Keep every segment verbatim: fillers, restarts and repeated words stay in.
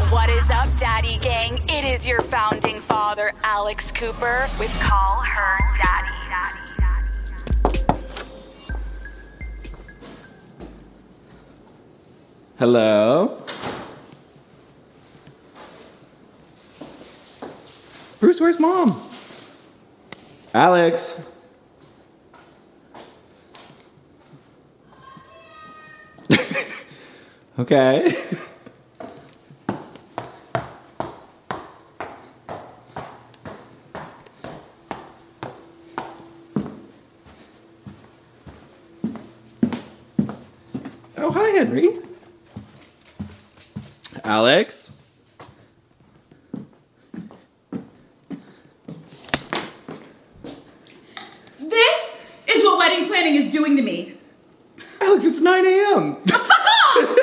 What is up, Daddy Gang? It is your founding father, Alex Cooper, with Call Her Daddy. Hello? Bruce, where's Mom? Alex? Okay. Oh, hi, Henry. Alex? This is what wedding planning is doing to me. Alex, it's nine a.m. Oh, fuck off!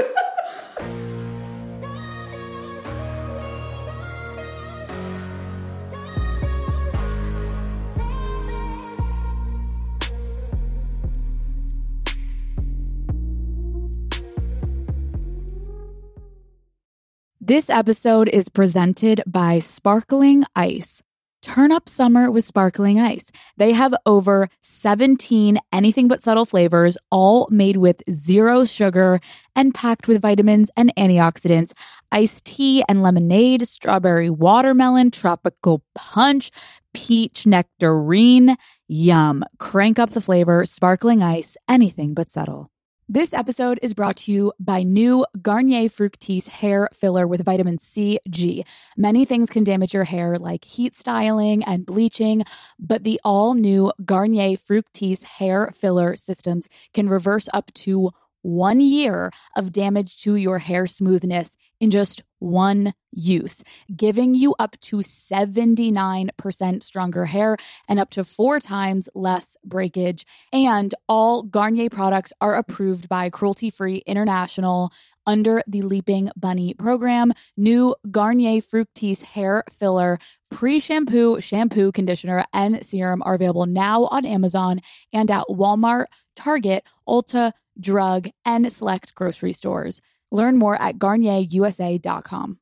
This episode is presented by Sparkling Ice. Turn up summer with Sparkling Ice. They have over seventeen anything but subtle flavors, all made with zero sugar and packed with vitamins and antioxidants. Iced tea and lemonade, strawberry watermelon, tropical punch, peach nectarine. Yum. Crank up the flavor. Sparkling Ice, anything but subtle. This episode is brought to you by new Garnier Fructis hair filler with vitamin C, G. Many things can damage your hair like heat styling and bleaching, but the all-new Garnier Fructis hair filler systems can reverse up to one year of damage to your hair smoothness in just one use, giving you up to seventy-nine percent stronger hair and up to four times less breakage. And all Garnier products are approved by Cruelty Free International under the Leaping Bunny program. New Garnier Fructis hair filler, pre-shampoo, shampoo, conditioner, and serum are available now on Amazon and at Walmart, Target, Ulta, drug, and select grocery stores. Learn more at Garnier U S A dot com.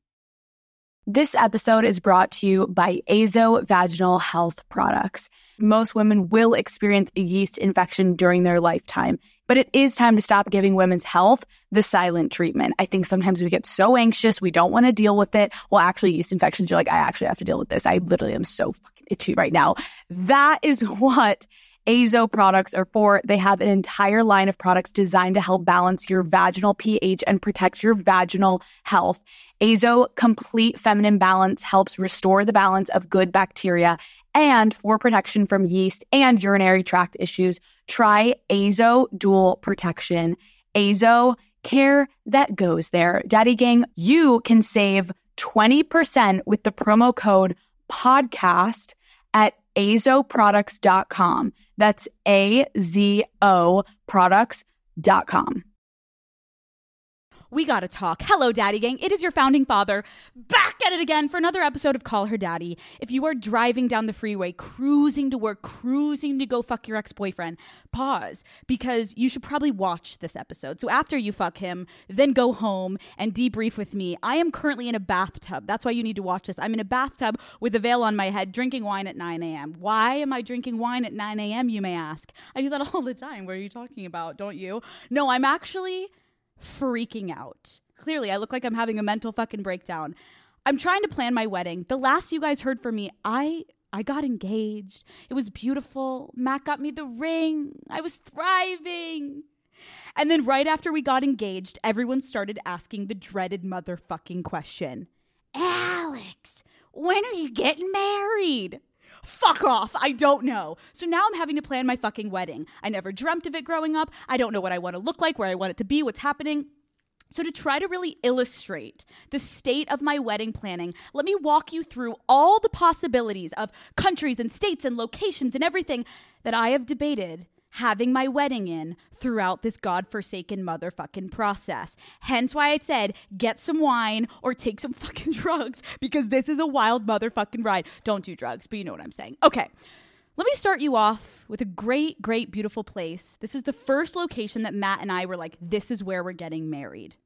This episode is brought to you by Azo Vaginal Health Products. Most women will experience a yeast infection during their lifetime, but it is time to stop giving women's health the silent treatment. I think sometimes we get so anxious, we don't want to deal with it. Well, actually, yeast infections, you're like, I actually have to deal with this. I literally am so fucking itchy right now. That is what Azo products are for. They have an entire line of products designed to help balance your vaginal pH and protect your vaginal health. Azo Complete Feminine Balance helps restore the balance of good bacteria, and for protection from yeast and urinary tract issues, try Azo Dual Protection. Azo, care that goes there. Daddy Gang, you can save twenty percent with the promo code podcast at azo products dot com. That's A Z O products dot com. We gotta talk. Hello, Daddy Gang. It is your founding father back at it again for another episode of Call Her Daddy. If you are driving down the freeway, cruising to work, cruising to go fuck your ex-boyfriend, pause, because you should probably watch this episode. So after you fuck him, then go home and debrief with me. I am currently in a bathtub. That's why you need to watch this. I'm in a bathtub with a veil on my head, drinking wine at nine a.m. Why am I drinking wine at nine a.m., you may ask? I do that all the time. What are you talking about? Don't you? No, I'm actually freaking out. Clearly, I look like I'm having a mental fucking breakdown. I'm trying to plan my wedding. The last you guys heard from me, I I got engaged. It was beautiful. Matt got me the ring. I was thriving. And then right after we got engaged, everyone started asking the dreaded motherfucking question. Alex, when are you getting married? Fuck off. I don't know. So now I'm having to plan my fucking wedding. I never dreamt of it growing up. I don't know what I want to look like, where I want it to be, what's happening. So to try to really illustrate the state of my wedding planning, let me walk you through all the possibilities of countries and states and locations and everything that I have debated having my wedding in throughout this godforsaken motherfucking process. Hence why I said, get some wine or take some fucking drugs, because this is a wild motherfucking ride. Don't do drugs, but you know what I'm saying. Okay, let me start you off with a great, great, beautiful place. This is the first location that Matt and I were like, this is where we're getting married.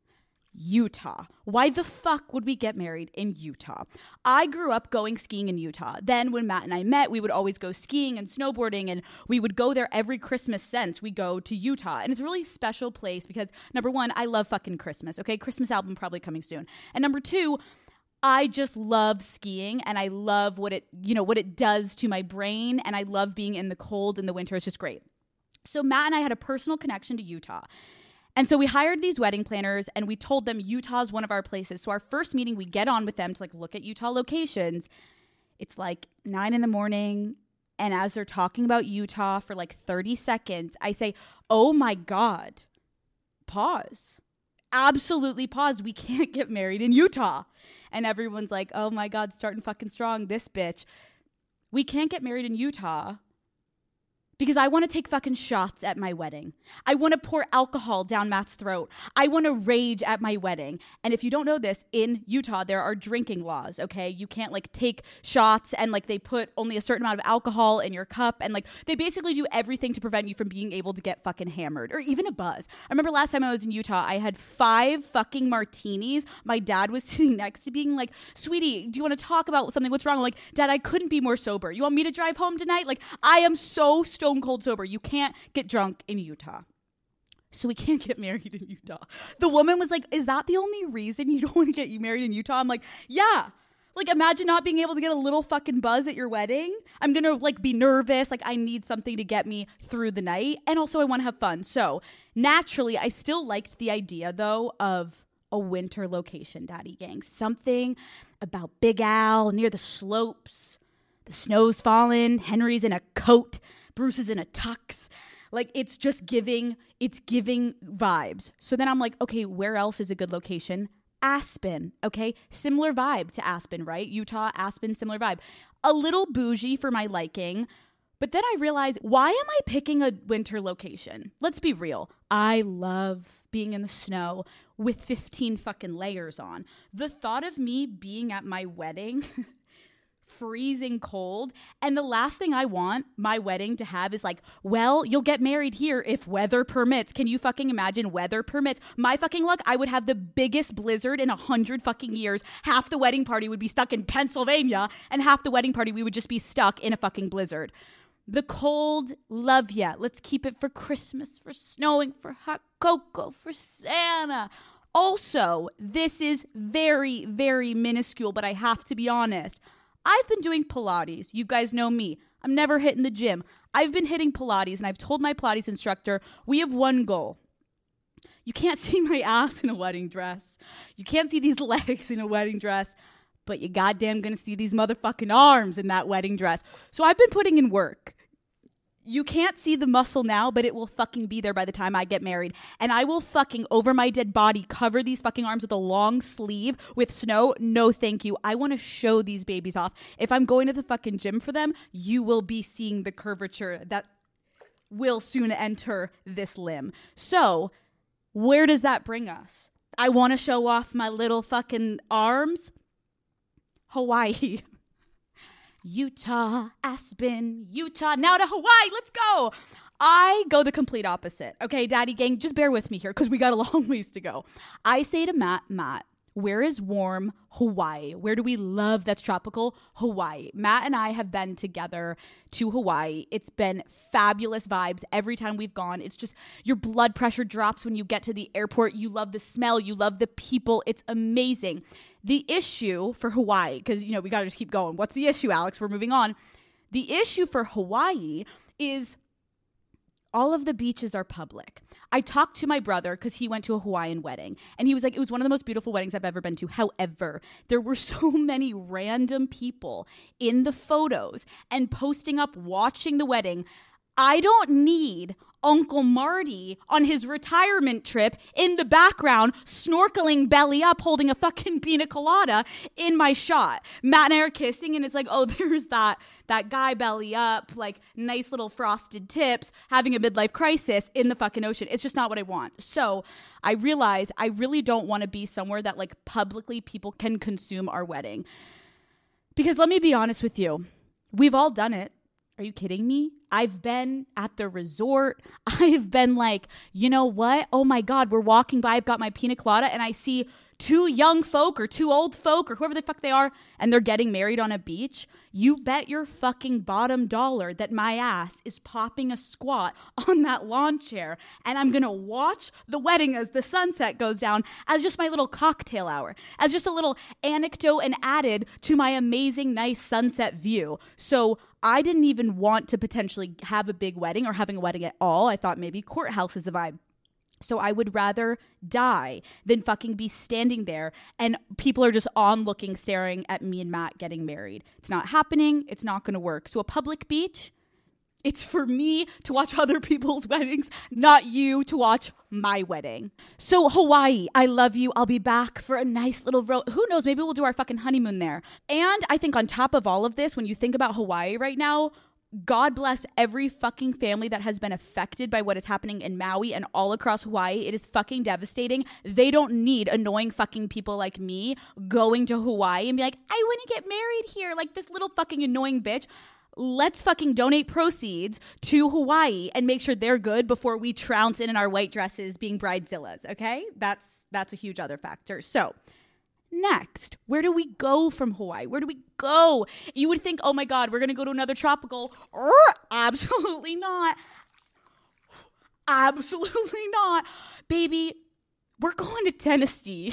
Utah. Why the fuck would we get married in Utah? I grew up going skiing in Utah. Then when Matt and I met, we would always go skiing and snowboarding, and we would go there every Christmas since we go to Utah. And it's a really special place because, number one, I love fucking Christmas, okay? Christmas album probably coming soon. And number two, I just love skiing, and I love what it, you know, what it does to my brain, and I love being in the cold in the winter. It's just great. So Matt and I had a personal connection to Utah. And so we hired these wedding planners and we told them Utah's one of our places. So our first meeting, we get on with them to like look at Utah locations. It's like nine in the morning. And as they're talking about Utah for like thirty seconds, I say, oh my God, pause. Absolutely pause. We can't get married in Utah. And everyone's like, oh my God, starting fucking strong, this bitch. We can't get married in Utah because I want to take fucking shots at my wedding. I want to pour alcohol down Matt's throat. I want to rage at my wedding. And if you don't know this, in Utah, there are drinking laws, okay? You can't like take shots and like they put only a certain amount of alcohol in your cup. And like they basically do everything to prevent you from being able to get fucking hammered or even a buzz. I remember last time I was in Utah, I had five fucking martinis. My dad was sitting next to being like, sweetie, do you want to talk about something? What's wrong? I'm like, Dad, I couldn't be more sober. You want me to drive home tonight? Like I am so stoned cold sober. You can't get drunk in Utah. So we can't get married in Utah. The woman was like, is that the only reason you don't want to get you married in Utah? I'm like, yeah. Like imagine not being able to get a little fucking buzz at your wedding. I'm going to like be nervous. Like I need something to get me through the night. And also I want to have fun. So naturally, I still liked the idea though of a winter location, Daddy Gang. Something about Big Al near the slopes. The snow's fallen. Henry's in a coat. Bruce is in a tux. Like it's just giving, it's giving vibes. So then I'm like, okay, where else is a good location? Aspen, okay? Similar vibe to Aspen, right? Utah, Aspen, similar vibe. A little bougie for my liking. But then I realized, why am I picking a winter location? Let's be real. I love being in the snow with fifteen fucking layers on. The thought of me being at my wedding freezing cold, and the last thing I want my wedding to have is like, well, you'll get married here if weather permits. Can you fucking imagine weather permits? My fucking luck, I would have the biggest blizzard in a hundred fucking years. Half the wedding party would be stuck in Pennsylvania, and half the wedding party we would just be stuck in a fucking blizzard. The cold, love ya. Let's keep it for Christmas, for snowing, for hot cocoa, for Santa. Also, this is very, very minuscule, but I have to be honest. I've been doing Pilates. You guys know me. I'm never hitting the gym. I've been hitting Pilates, and I've told my Pilates instructor, we have one goal. You can't see my ass in a wedding dress. You can't see these legs in a wedding dress, but you goddamn gonna see these motherfucking arms in that wedding dress. So I've been putting in work. You can't see the muscle now, but it will fucking be there by the time I get married. And I will fucking, over my dead body, cover these fucking arms with a long sleeve with snow. No, thank you. I want to show these babies off. If I'm going to the fucking gym for them, you will be seeing the curvature that will soon enter this limb. So, where does that bring us? I want to show off my little fucking arms. Hawaii. Utah, Aspen, Utah, now to Hawaii. Let's go. I go the complete opposite. Okay, Daddy Gang, just bear with me here because we got a long ways to go. I say to Matt, Matt, where is warm? Hawaii. Where do we love that's tropical? Hawaii. Matt and I have been together to Hawaii. It's been fabulous vibes every time we've gone. It's just your blood pressure drops when you get to the airport. You love the smell. You love the people. It's amazing. The issue for Hawaii, because, you know, we got to just keep going. What's the issue, Alex? We're moving on. The issue for Hawaii is all of the beaches are public. I talked to my brother because he went to a Hawaiian wedding, and he was like, it was one of the most beautiful weddings I've ever been to. However, there were so many random people in the photos and posting up watching the wedding. I don't need Uncle Marty on his retirement trip in the background, snorkeling belly up, holding a fucking pina colada in my shot. Matt and I are kissing, and it's like, oh, there's that that guy belly up, like nice little frosted tips, having a midlife crisis in the fucking ocean. It's just not what I want. So I realize I really don't want to be somewhere that like publicly people can consume our wedding. Because let me be honest with you, we've all done it. Are you kidding me? I've been at the resort. I've been like, you know what? Oh my God, we're walking by. I've got my pina colada and I see two young folk or two old folk or whoever the fuck they are, and they're getting married on a beach. You bet your fucking bottom dollar that my ass is popping a squat on that lawn chair, and I'm gonna watch the wedding as the sunset goes down as just my little cocktail hour, as just a little anecdote and added to my amazing, nice sunset view. So I didn't even want to potentially have a big wedding or having a wedding at all. I thought maybe courthouse is the vibe. So I would rather die than fucking be standing there and people are just on looking, staring at me and Matt getting married. It's not happening. It's not going to work. So a public beach, it's for me to watch other people's weddings, not you to watch my wedding. So Hawaii, I love you. I'll be back for a nice little road. Who knows? Maybe we'll do our fucking honeymoon there. And I think on top of all of this, when you think about Hawaii right now, God bless every fucking family that has been affected by what is happening in Maui and all across Hawaii. It is fucking devastating. They don't need annoying fucking people like me going to Hawaii and be like, I want to get married here, like this little fucking annoying bitch. Let's fucking donate proceeds to Hawaii and make sure they're good before we trounce in in our white dresses being bridezillas, okay? That's that's a huge other factor. So next, where do we go from Hawaii? Where do we go? You would think, oh my God, we're going to go to another tropical. Absolutely not. Absolutely not. Baby, we're going to Tennessee.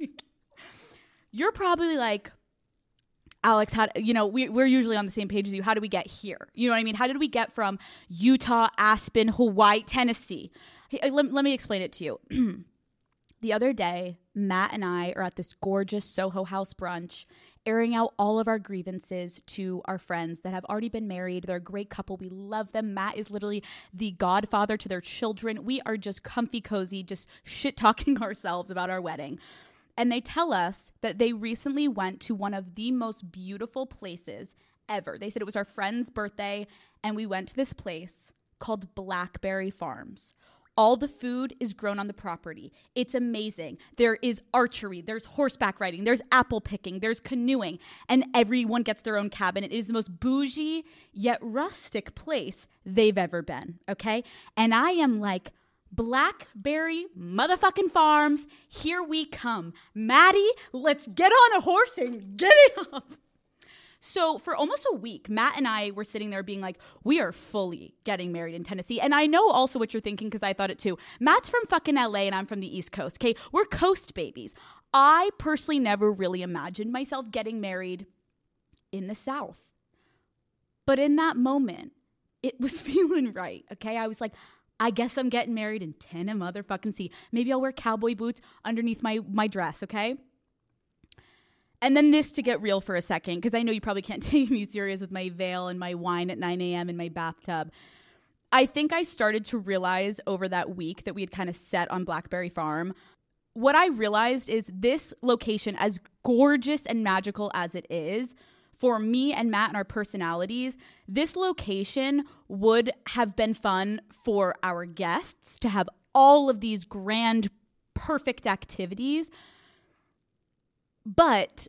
You're probably like, Alex, how, you know, we, we're usually on the same page as you. How do we get here? You know what I mean? How did we get from Utah, Aspen, Hawaii, Tennessee? Hey, let, let me explain it to you. The other day, Matt and I are at this gorgeous Soho House brunch, airing out all of our grievances to our friends that have already been married. They're a great couple. We love them. Matt is literally the godfather to their children. We are just comfy cozy, just shit-talking ourselves about our wedding. And they tell us that they recently went to one of the most beautiful places ever. They said it was our friend's birthday, and we went to this place called Blackberry Farms. All the food is grown on the property. It's amazing. There is archery, there's horseback riding, there's apple picking, there's canoeing, and everyone gets their own cabin. It is the most bougie yet rustic place they've ever been, okay? And I am like, Blackberry motherfucking Farms, here we come. Maddie, let's get on a horse and get it up. So for almost a week, Matt and I were sitting there being like, we are fully getting married in Tennessee. And I know also what you're thinking because I thought it too. Matt's from fucking L A and I'm from the East Coast, okay? We're coast babies. I personally never really imagined myself getting married in the South. But in that moment, it was feeling right, okay? I was like, I guess I'm getting married in Tennessee motherfucking sea. Maybe I'll wear cowboy boots underneath my, my dress, okay? And then this to get real for a second, because I know you probably can't take me serious with my veil and my wine at nine a.m. in my bathtub. I think I started to realize over that week that we had kind of set on Blackberry Farm. What I realized is this location, as gorgeous and magical as it is, for me and Matt and our personalities, this location would have been fun for our guests to have all of these grand, perfect activities. But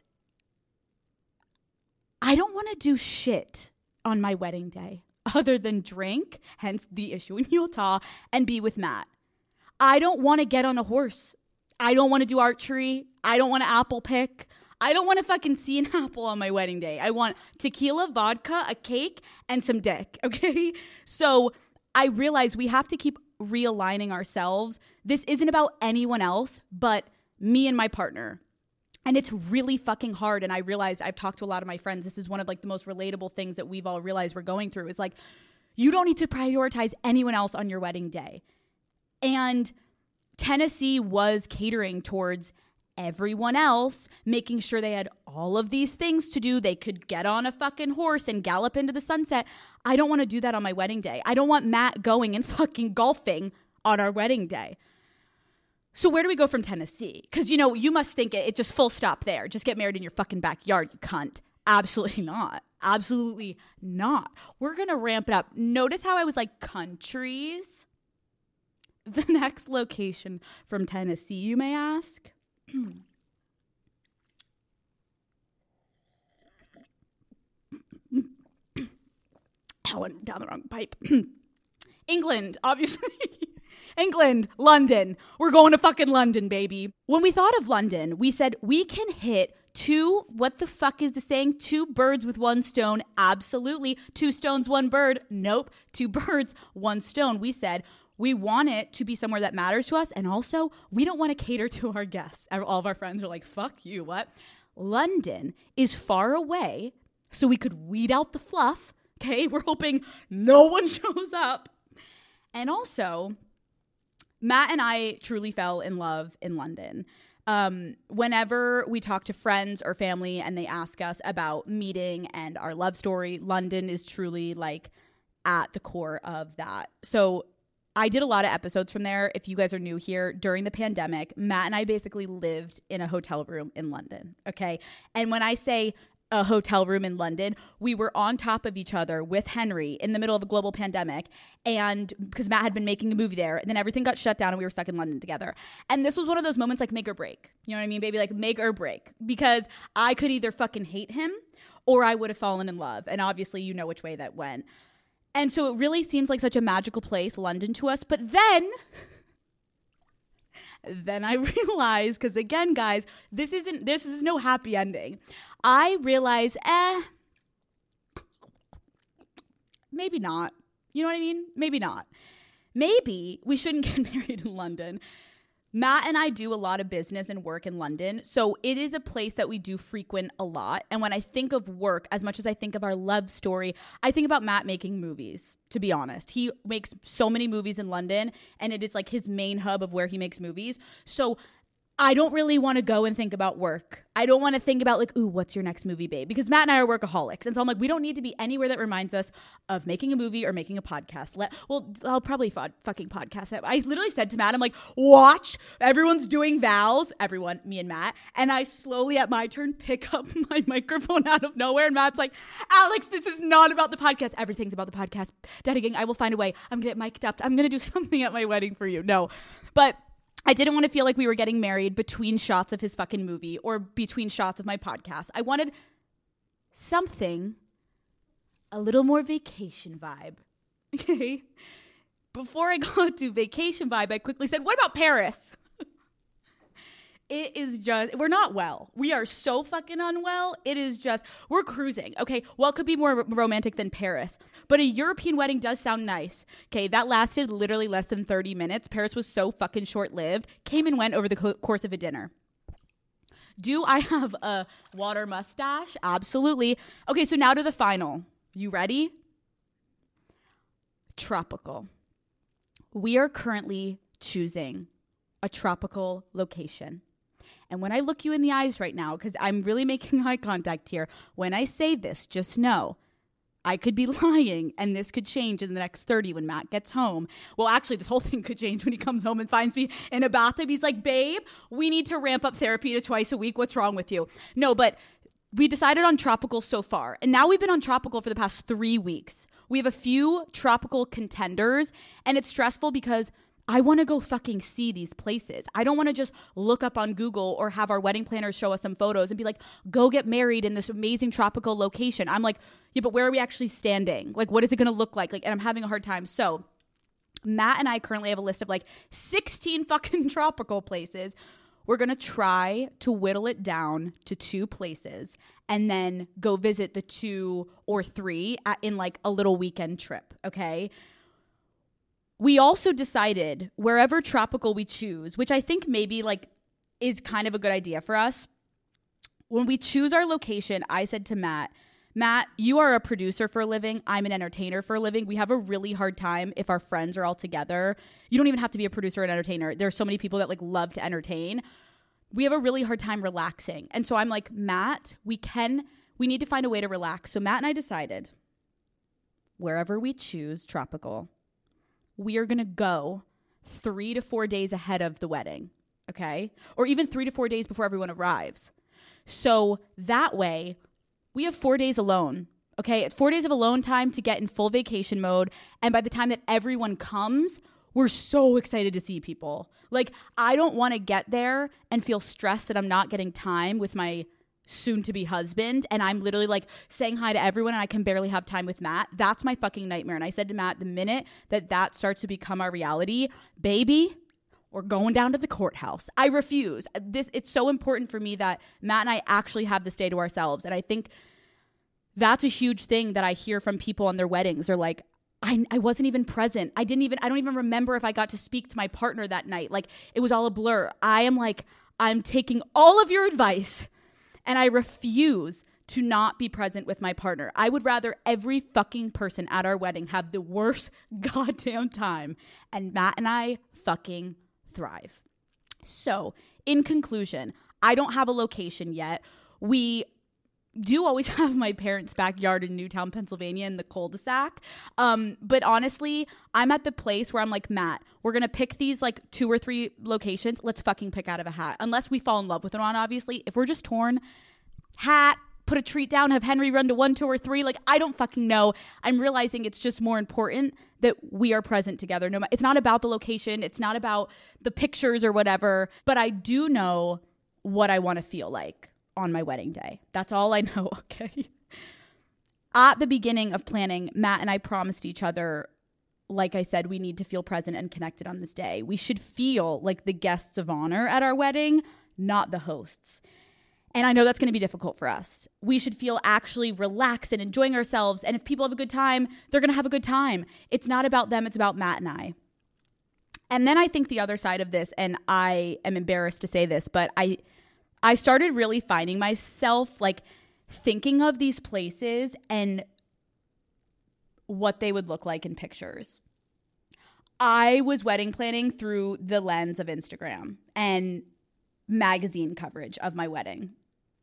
I don't want to do shit on my wedding day other than drink, hence the issue in Utah, and be with Matt. I don't want to get on a horse. I don't want to do archery. I don't want to apple pick. I don't want to fucking see an apple on my wedding day. I want tequila, vodka, a cake, and some dick, okay? So I realize we have to keep realigning ourselves. This isn't about anyone else but me and my partner. And it's really fucking hard. And I realized, I've talked to a lot of my friends, this is one of like the most relatable things that we've all realized we're going through is like, you don't need to prioritize anyone else on your wedding day. And Tennessee was catering towards everyone else, making sure they had all of these things to do. They could get on a fucking horse and gallop into the sunset. I don't want to do that on my wedding day. I don't want Matt going and fucking golfing on our wedding day. So where do we go from Tennessee? Because, you know, you must think it, it just full stop there. Just get married in your fucking backyard, you cunt. Absolutely not. Absolutely not. We're going to ramp it up. Notice how I was like countries? The next location from Tennessee, you may ask. that went down the wrong pipe. England, obviously. England, London. We're going to fucking London, baby. When we thought of London, we said we can hit two, what the fuck is the saying? Two birds with one stone. Absolutely. Two stones, one bird. Nope. Two birds, one stone. We said we want it to be somewhere that matters to us. And also, we don't want to cater to our guests. All of our friends are like, fuck you, what? London is far away, so we could weed out the fluff. Okay, we're hoping no one shows up. And also, Matt and I truly fell in love in London. Um, whenever we talk to friends or family and they ask us about meeting and our love story, London is truly like at the core of that. So I did a lot of episodes from there. If you guys are new here, during the pandemic, Matt and I basically lived in a hotel room in London. Okay. And when I say a hotel room in London, we were on top of each other with Henry in the middle of a global pandemic. And because Matt had been making a movie there, and then everything got shut down and we were stuck in London together. And this was one of those moments like make or break. You know what I mean, baby? Like make or break. Because I could either fucking hate him or I would have fallen in love. And obviously you know which way that went. And so it really seems like such a magical place, London, to us. But then, then I realized, because again, guys, this isn't, this is no happy ending. I realized, eh, maybe not. You know what I mean? Maybe not. Maybe we shouldn't get married in London. Matt and I do a lot of business and work in London, so it is a place that we do frequent a lot. And when I think of work, as much as I think of our love story, I think about Matt making movies, to be honest. He makes so many movies in London, and it is like his main hub of where he makes movies. So I don't really want to go and think about work. I don't want to think about like, ooh, what's your next movie, babe? Because Matt and I are workaholics. And so I'm like, we don't need to be anywhere that reminds us of making a movie or making a podcast. Let, well, I'll probably f- fucking podcast it. I literally said to Matt, I'm like, watch, everyone's doing vows. Everyone, me and Matt. And I slowly at my turn pick up my microphone out of nowhere. And Matt's like, Alex, this is not about the podcast. Everything's about the podcast. Daddy Gang, I will find a way. I'm going to get mic'd up. I'm going to do something at my wedding for you. No, but I didn't want to feel like we were getting married between shots of his fucking movie or between shots of my podcast. I wanted something, a little more vacation vibe. Okay. Before I got to vacation vibe, I quickly said, what about Paris? It is just, we're not well. We are so fucking unwell. It is just, we're cruising. Okay, what could be more r- romantic than Paris? But a European wedding does sound nice. Okay, that lasted literally less than thirty minutes. Paris was so fucking short-lived. Came and went over the co- course of a dinner. Do I have a water mustache? Absolutely. Okay, so now to the final. You ready? Tropical. We are currently choosing a tropical location. And when I look you in the eyes right now, because I'm really making eye contact here, when I say this, just know I could be lying and this could change in the next thirty when Matt gets home. Well, actually, this whole thing could change when he comes home and finds me in a bathtub. He's like, babe, we need to ramp up therapy to twice a week. What's wrong with you? No, but we decided on tropical so far. And now we've been on tropical for the past three weeks. We have a few tropical contenders, and it's stressful because I want to go fucking see these places. I don't want to just look up on Google or have our wedding planners show us some photos and be like, go get married in this amazing tropical location. I'm like, yeah, but where are we actually standing? Like, what is it going to look like? Like, and I'm having a hard time. So Matt and I currently have a list of like sixteen fucking tropical places. We're going to try to whittle it down to two places and then go visit the two or three at, in like a little weekend trip. Okay. We also decided wherever tropical we choose, which I think maybe like is kind of a good idea for us. When we choose our location, I said to Matt, Matt, you are a producer for a living. I'm an entertainer for a living. We have a really hard time if our friends are all together. You don't even have to be a producer or an entertainer. There are so many people that like love to entertain. We have a really hard time relaxing. And so I'm like, Matt, we can, we need to find a way to relax. So Matt and I decided wherever we choose tropical, we are going to go three to four days ahead of the wedding, okay? Or even three to four days before everyone arrives. So that way, we have four days alone, okay? It's four days of alone time to get in full vacation mode. And by the time that everyone comes, we're so excited to see people. Like, I don't want to get there and feel stressed that I'm not getting time with my soon to be husband, and I'm literally like saying hi to everyone and I can barely have time with Matt. That's my fucking nightmare. And I said to Matt, the minute that that starts to become our reality, baby, we're going down to the courthouse. I refuse. This, it's so important for me that Matt and I actually have this day to ourselves. And I think that's a huge thing that I hear from people on their weddings. They're like, I, I wasn't even present. I didn't even, I don't even remember if I got to speak to my partner that night. Like, it was all a blur. I am like, I'm taking all of your advice and I refuse to not be present with my partner. I would rather every fucking person at our wedding have the worst goddamn time, and Matt and I fucking thrive. So, in conclusion, I don't have a location yet. We do always have my parents' backyard in Newtown, Pennsylvania in the cul-de-sac. Um, but honestly, I'm at the place where I'm like, Matt, we're going to pick these like two or three locations. Let's fucking pick out of a hat. Unless we fall in love with one, obviously. If we're just torn, hat, put a treat down, have Henry run to one, two, or three. Like, I don't fucking know. I'm realizing it's just more important that we are present together. No, it's not about the location. It's not about the pictures or whatever. But I do know what I want to feel like on my wedding day. That's all I know, okay? At the beginning of planning, Matt and I promised each other, like I said, we need to feel present and connected on this day. We should feel like the guests of honor at our wedding, not the hosts. And I know that's going to be difficult for us. We should feel actually relaxed and enjoying ourselves. And if people have a good time, they're going to have a good time. It's not about them. It's about Matt and I. And then I think the other side of this, and I am embarrassed to say this, but I I started really finding myself like thinking of these places and what they would look like in pictures. I was wedding planning through the lens of Instagram and magazine coverage of my wedding.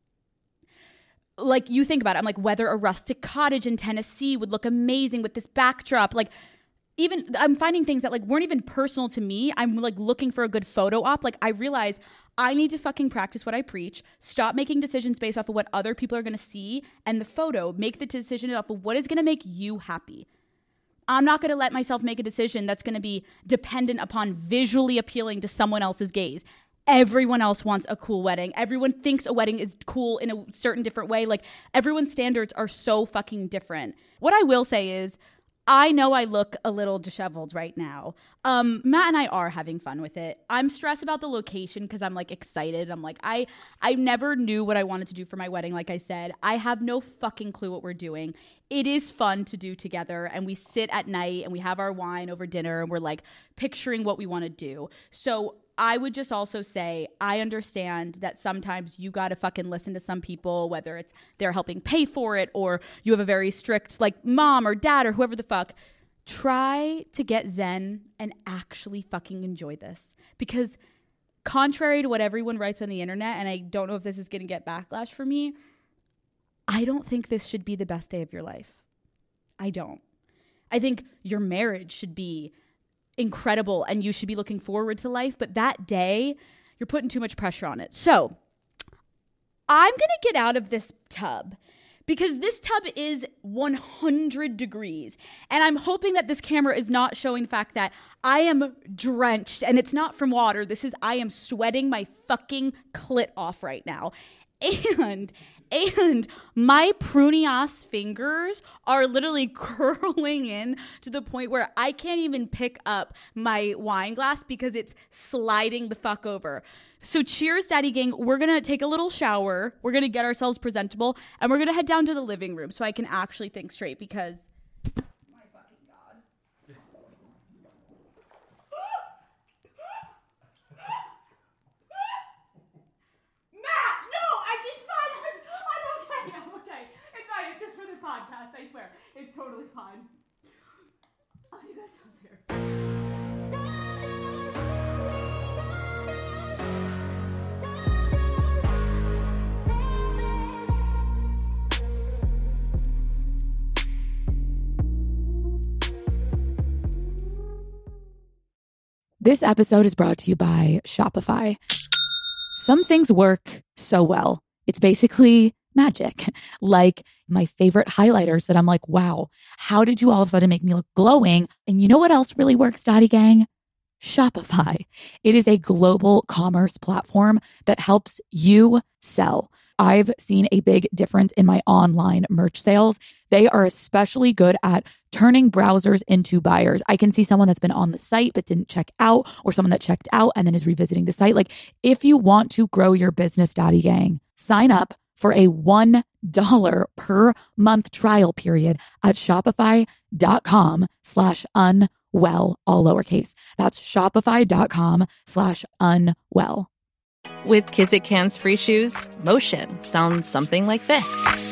Like, you think about it, I'm like, whether a rustic cottage in Tennessee would look amazing with this backdrop. Like, even I'm finding things that like weren't even personal to me. I'm like looking for a good photo op. Like, I realize I need to fucking practice what I preach. Stop making decisions based off of what other people are going to see. And the photo, make the decision off of what is going to make you happy. I'm not going to let myself make a decision that's going to be dependent upon visually appealing to someone else's gaze. Everyone else wants a cool wedding. Everyone thinks a wedding is cool in a certain different way. Like, everyone's standards are so fucking different. What I will say is, I know I look a little disheveled right now. Um, Matt and I are having fun with it. I'm stressed about the location because I'm like excited. I'm like, I, I never knew what I wanted to do for my wedding. Like I said, I have no fucking clue what we're doing. It is fun to do together, and we sit at night and we have our wine over dinner and we're like picturing what we want to do. So I would just also say, I understand that sometimes you got to fucking listen to some people, whether it's they're helping pay for it or you have a very strict like mom or dad or whoever the fuck. Try to get zen and actually fucking enjoy this, because contrary to what everyone writes on the internet, and I don't know if this is going to get backlash for me, I don't think this should be the best day of your life. I don't. I think your marriage should be incredible and you should be looking forward to life, but that day you're putting too much pressure on it. So I'm going to get out of this tub because this tub is one hundred degrees, and I'm hoping that this camera is not showing the fact that I am drenched, and it's not from water. This is, I am sweating my fucking clit off right now. And And my pruny ass fingers are literally curling in to the point where I can't even pick up my wine glass because it's sliding the fuck over. So cheers, Daddy Gang. We're going to take a little shower. We're going to get ourselves presentable, and we're going to head down to the living room so I can actually think straight, because my fucking God. Matt, no, I did fine. I'm okay. I'm okay. It's fine. It's just for the podcast. I swear. It's totally fine. I'll see you guys downstairs. This episode is brought to you by Shopify. Some things work so well. It's basically magic. Like my favorite highlighters that I'm like, wow, how did you all of a sudden make me look glowing? And you know what else really works, Daddy Gang? Shopify. It is a global commerce platform that helps you sell. I've seen a big difference in my online merch sales. They are especially good at turning browsers into buyers. I can see someone that's been on the site but didn't check out, or someone that checked out and then is revisiting the site. Like, if you want to grow your business, Daddy Gang, sign up for a one dollar per month trial period at shopify.com slash unwell, all lowercase. That's shopify.com slash unwell. With Kizikans free shoes, motion sounds something like this.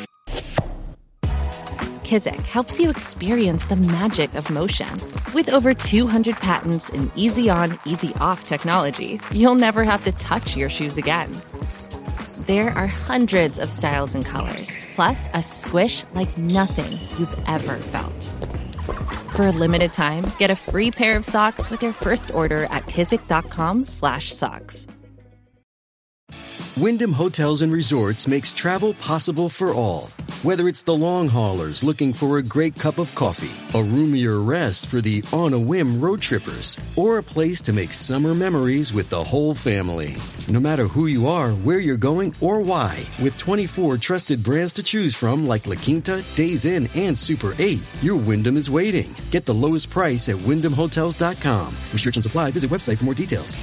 Kizik helps you experience the magic of motion. With over two hundred patents and easy-on, easy-off technology, you'll never have to touch your shoes again. There are hundreds of styles and colors, plus a squish like nothing you've ever felt. For a limited time, get a free pair of socks with your first order at kizik.com slash socks. Wyndham Hotels and Resorts makes travel possible for all. Whether it's the long haulers looking for a great cup of coffee, a roomier rest for the on-a-whim road trippers, or a place to make summer memories with the whole family. No matter who you are, where you're going, or why, with twenty-four trusted brands to choose from like La Quinta, Days Inn, and Super eight, your Wyndham is waiting. Get the lowest price at wyndham hotels dot com. Restrictions apply. Visit website for more details.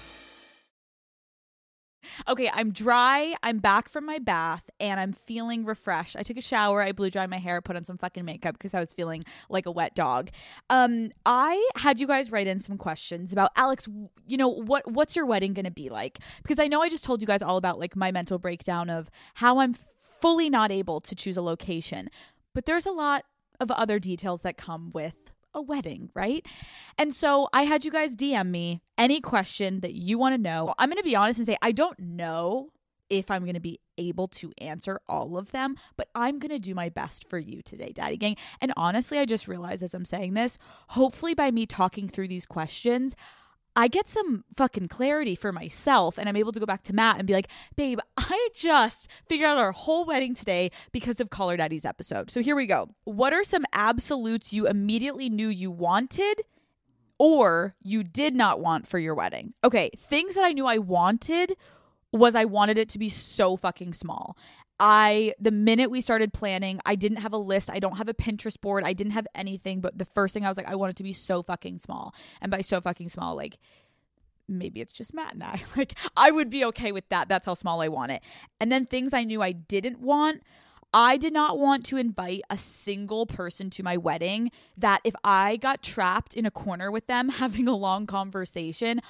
Okay, I'm dry. I'm back from my bath and I'm feeling refreshed. I took a shower. I blew dried my hair, put on some fucking makeup because I was feeling like a wet dog. Um, I had you guys write in some questions about, Alex, you know, what what's your wedding going to be like? Because I know I just told you guys all about like my mental breakdown of how I'm fully not able to choose a location. But there's a lot of other details that come with a wedding, right? And so I had you guys D M me any question that you want to know. I'm going to be honest and say I don't know if I'm going to be able to answer all of them, but I'm going to do my best for you today, Daddy Gang. And honestly, I just realized as I'm saying this, hopefully by me talking through these questions, I get some fucking clarity for myself and I'm able to go back to Matt and be like, babe, I just figured out our whole wedding today because of Call Her Daddy's episode. So here we go. What are some absolutes you immediately knew you wanted or you did not want for your wedding? Okay, things that I knew I wanted was I wanted it to be so fucking small. I, the minute we started planning, I didn't have a list. I don't have a Pinterest board. I didn't have anything. But the first thing I was like, I want it to be so fucking small. And by so fucking small, like maybe it's just Matt and I. Like I would be okay with that. That's how small I want it. And then things I knew I didn't want. I did not want to invite a single person to my wedding that if I got trapped in a corner with them having a long conversation,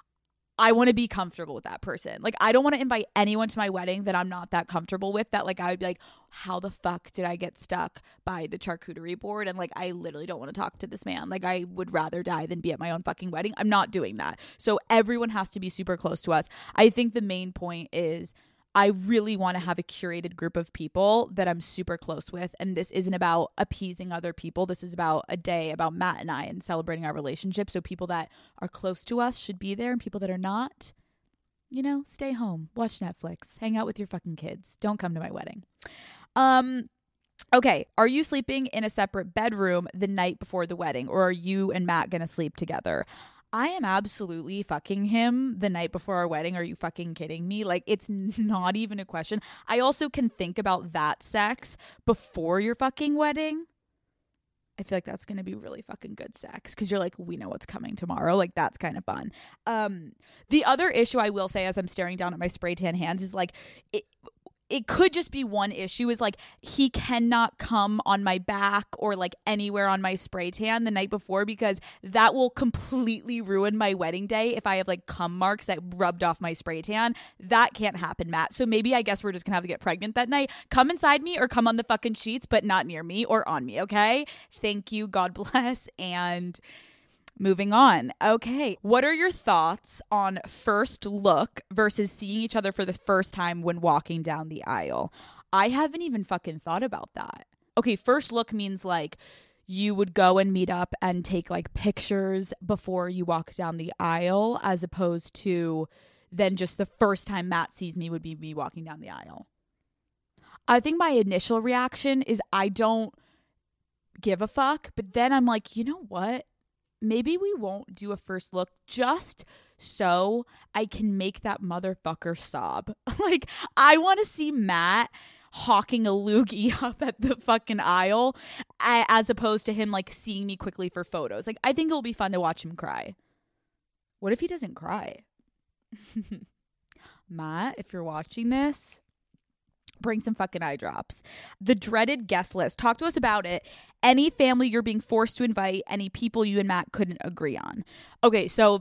I want to be comfortable with that person. Like, I don't want to invite anyone to my wedding that I'm not that comfortable with, that like I would be like, how the fuck did I get stuck by the charcuterie board? And like, I literally don't want to talk to this man. Like, I would rather die than be at my own fucking wedding. I'm not doing that. So everyone has to be super close to us. I think the main point is I really want to have a curated group of people that I'm super close with. And this isn't about appeasing other people. This is about a day about Matt and I and celebrating our relationship. So people that are close to us should be there and people that are not, you know, stay home, watch Netflix, hang out with your fucking kids. Don't come to my wedding. Um, okay. Are you sleeping in a separate bedroom the night before the wedding, or are you and Matt going to sleep together? I am absolutely fucking him the night before our wedding. Are you fucking kidding me? Like, it's not even a question. I also can think about that sex before your fucking wedding. I feel like that's going to be really fucking good sex because you're like, we know what's coming tomorrow. Like, that's kind of fun. Um, the other issue I will say as I'm staring down at my spray tan hands is like, it, it could just be one issue is like he cannot come on my back or like anywhere on my spray tan the night before because that will completely ruin my wedding day if I have like cum marks that rubbed off my spray tan. That can't happen, Matt. So maybe I guess we're just gonna have to get pregnant that night. Come inside me or come on the fucking sheets, but not near me or on me, okay? Thank you. God bless. And moving on. Okay. What are your thoughts on first look versus seeing each other for the first time when walking down the aisle? I haven't even fucking thought about that. Okay. First look means like you would go and meet up and take like pictures before you walk down the aisle, as opposed to then just the first time Matt sees me would be me walking down the aisle. I think my initial reaction is I don't give a fuck, but then I'm like, you know what? Maybe we won't do a first look just so I can make that motherfucker sob. Like, I want to see Matt hawking a loogie up at the fucking aisle as opposed to him like seeing me quickly for photos. Like, I think it'll be fun to watch him cry. What if he doesn't cry? Matt, if you're watching this, bring some fucking eye drops. The dreaded guest list. Talk to us about it. Any family you're being forced to invite, any people you and Matt couldn't agree on. Okay, so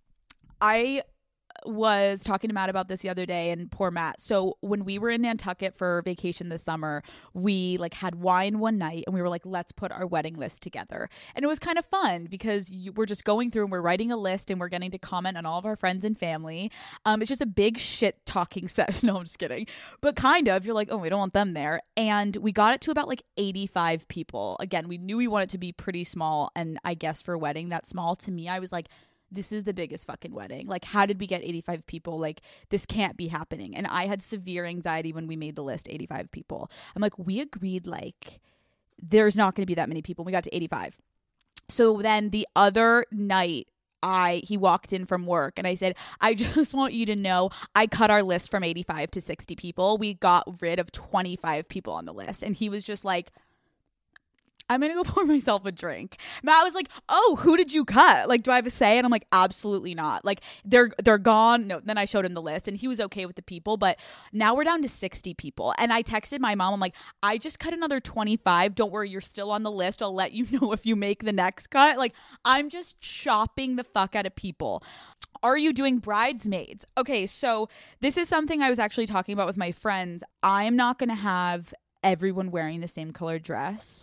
I was talking to Matt about this the other day, and poor Matt. So when we were in Nantucket for vacation this summer, we like had wine one night and we were like, let's put our wedding list together. And it was kind of fun because you, we're just going through and we're writing a list and we're getting to comment on all of our friends and family. Um, it's just a big shit talking set. No, I'm just kidding. But kind of, you're like, oh, we don't want them there. And we got it to about like eighty-five people. Again, we knew we wanted it to be pretty small. And I guess for a wedding that small, to me, I was like, this is the biggest fucking wedding. Like, how did we get eighty-five people? Like, this can't be happening. And I had severe anxiety when we made the list, eighty-five people. I'm like, we agreed, like, there's not going to be that many people. We got to eighty-five. So then the other night, I he walked in from work and I said, I just want you to know I cut our list from eighty-five to sixty people. We got rid of twenty-five people on the list. And he was just like, I'm going to go pour myself a drink. Matt was like, oh, who did you cut? Like, do I have a say? And I'm like, absolutely not. Like, they're they're gone. No, then I showed him the list and he was okay with the people. But now we're down to sixty people. And I texted my mom. I'm like, I just cut another twenty-five. Don't worry, you're still on the list. I'll let you know if you make the next cut. Like, I'm just chopping the fuck out of people. Are you doing bridesmaids? Okay, so this is something I was actually talking about with my friends. I'm not going to have everyone wearing the same color dress.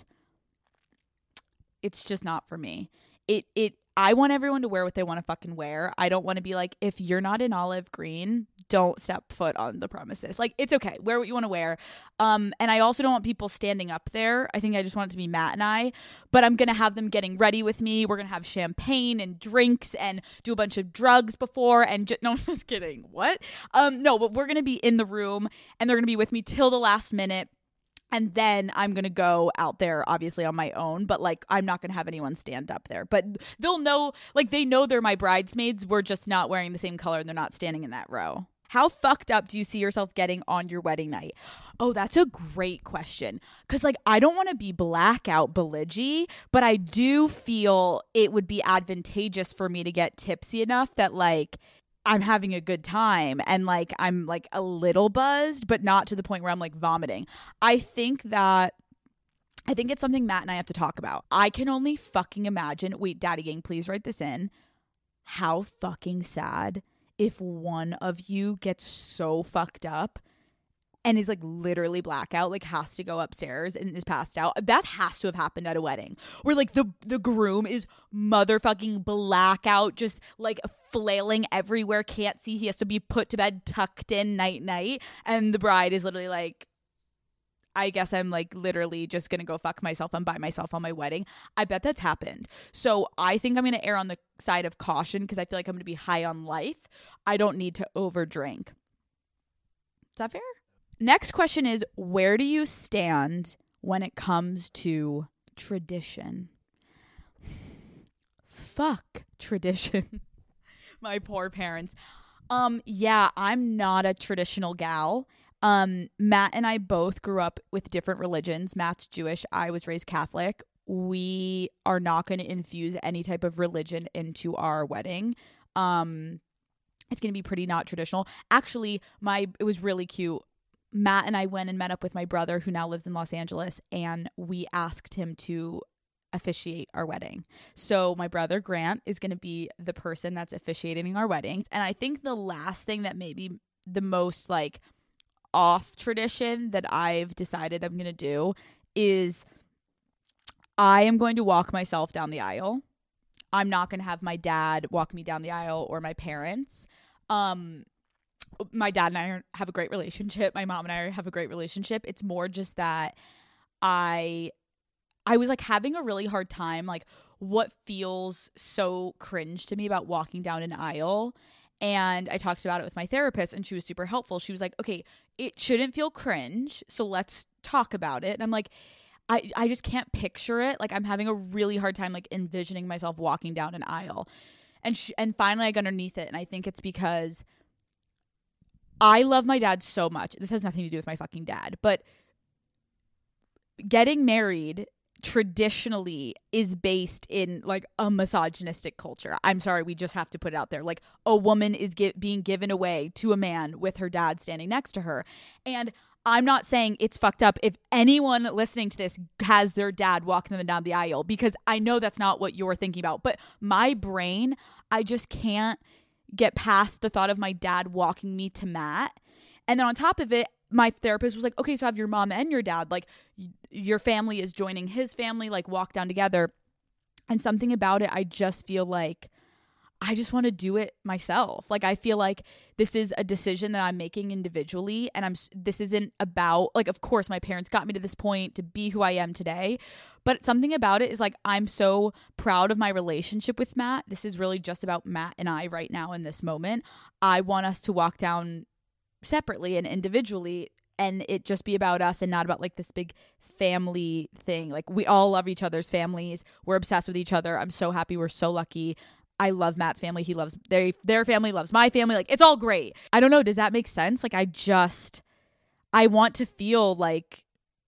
It's just not for me. It it I want everyone to wear what they want to fucking wear. I don't want to be like, if you're not in olive green, don't step foot on the premises. Like, it's okay. Wear what you want to wear. Um, and I also don't want people standing up there. I think I just want it to be Matt and I. But I'm going to have them getting ready with me. We're going to have champagne and drinks and do a bunch of drugs before. And ju- no, I'm just kidding. What? Um, no, but we're going to be in the room and they're going to be with me till the last minute. And then I'm going to go out there, obviously, on my own. But, like, I'm not going to have anyone stand up there. But they'll know, like, they know they're my bridesmaids. We're just not wearing the same color and they're not standing in that row. How fucked up do you see yourself getting on your wedding night? Oh, that's a great question. Because, like, I don't want to be blackout belligy, but I do feel it would be advantageous for me to get tipsy enough that, like, I'm having a good time and like I'm like a little buzzed, but not to the point where I'm like vomiting. I think that I think it's something Matt and I have to talk about. I can only fucking imagine. Wait, Daddy Gang, please write this in. How fucking sad if one of you gets so fucked up and is like literally blackout, like has to go upstairs and is passed out. That has to have happened at a wedding where like the, the groom is motherfucking blackout, just like flailing everywhere, can't see. He has to be put to bed, tucked in night night. And the bride is literally like, I guess I'm like literally just going to go fuck myself. I'm by myself on my wedding. I bet that's happened. So I think I'm going to err on the side of caution because I feel like I'm going to be high on life. I don't need to overdrink. Is that fair? Next question is, where do you stand when it comes to tradition? Fuck tradition. My poor parents. Um, yeah, I'm not a traditional gal. Um, Matt and I both grew up with different religions. Matt's Jewish. I was raised Catholic. We are not going to infuse any type of religion into our wedding. Um, it's going to be pretty not traditional. Actually, my it was really cute. Matt and I went and met up with my brother who now lives in Los Angeles, and we asked him to officiate our wedding. So my brother Grant is going to be the person that's officiating our weddings. And I think the last thing that maybe the most like off tradition that I've decided I'm going to do is I am going to walk myself down the aisle. I'm not going to have my dad walk me down the aisle or my parents. Um, My dad and I have a great relationship. My mom and I have a great relationship. It's more just that I I was like having a really hard time, like what feels so cringe to me about walking down an aisle. And I talked about it with my therapist and she was super helpful. She was like, okay, it shouldn't feel cringe. So let's talk about it. And I'm like, I, I just can't picture it. Like I'm having a really hard time like envisioning myself walking down an aisle. And sh- and finally I got underneath it. And I think it's because I love my dad so much. This has nothing to do with my fucking dad. But getting married traditionally is based in like a misogynistic culture. I'm sorry, we just have to put it out there. Like a woman is get, being given away to a man with her dad standing next to her. And I'm not saying it's fucked up if anyone listening to this has their dad walking them down the aisle, because I know that's not what you're thinking about. But my brain, I just can't get past the thought of my dad walking me to Matt. And then on top of it, my therapist was like, okay, so have your mom and your dad, like y- your family is joining his family, like walk down together. And something about it, I just feel like I just want to do it myself. Like, I feel like this is a decision that I'm making individually. And I'm, this isn't about, like, of course my parents got me to this point to be who I am today. But something about it is like, I'm so proud of my relationship with Matt. This is really just about Matt and I right now in this moment. I want us to walk down separately and individually, and it just be about us and not about like this big family thing. Like, we all love each other's families. We're obsessed with each other. I'm so happy. We're so lucky. I love Matt's family. He loves their their family, loves my family. Like, it's all great. I don't know. Does that make sense? Like, I just, I want to feel like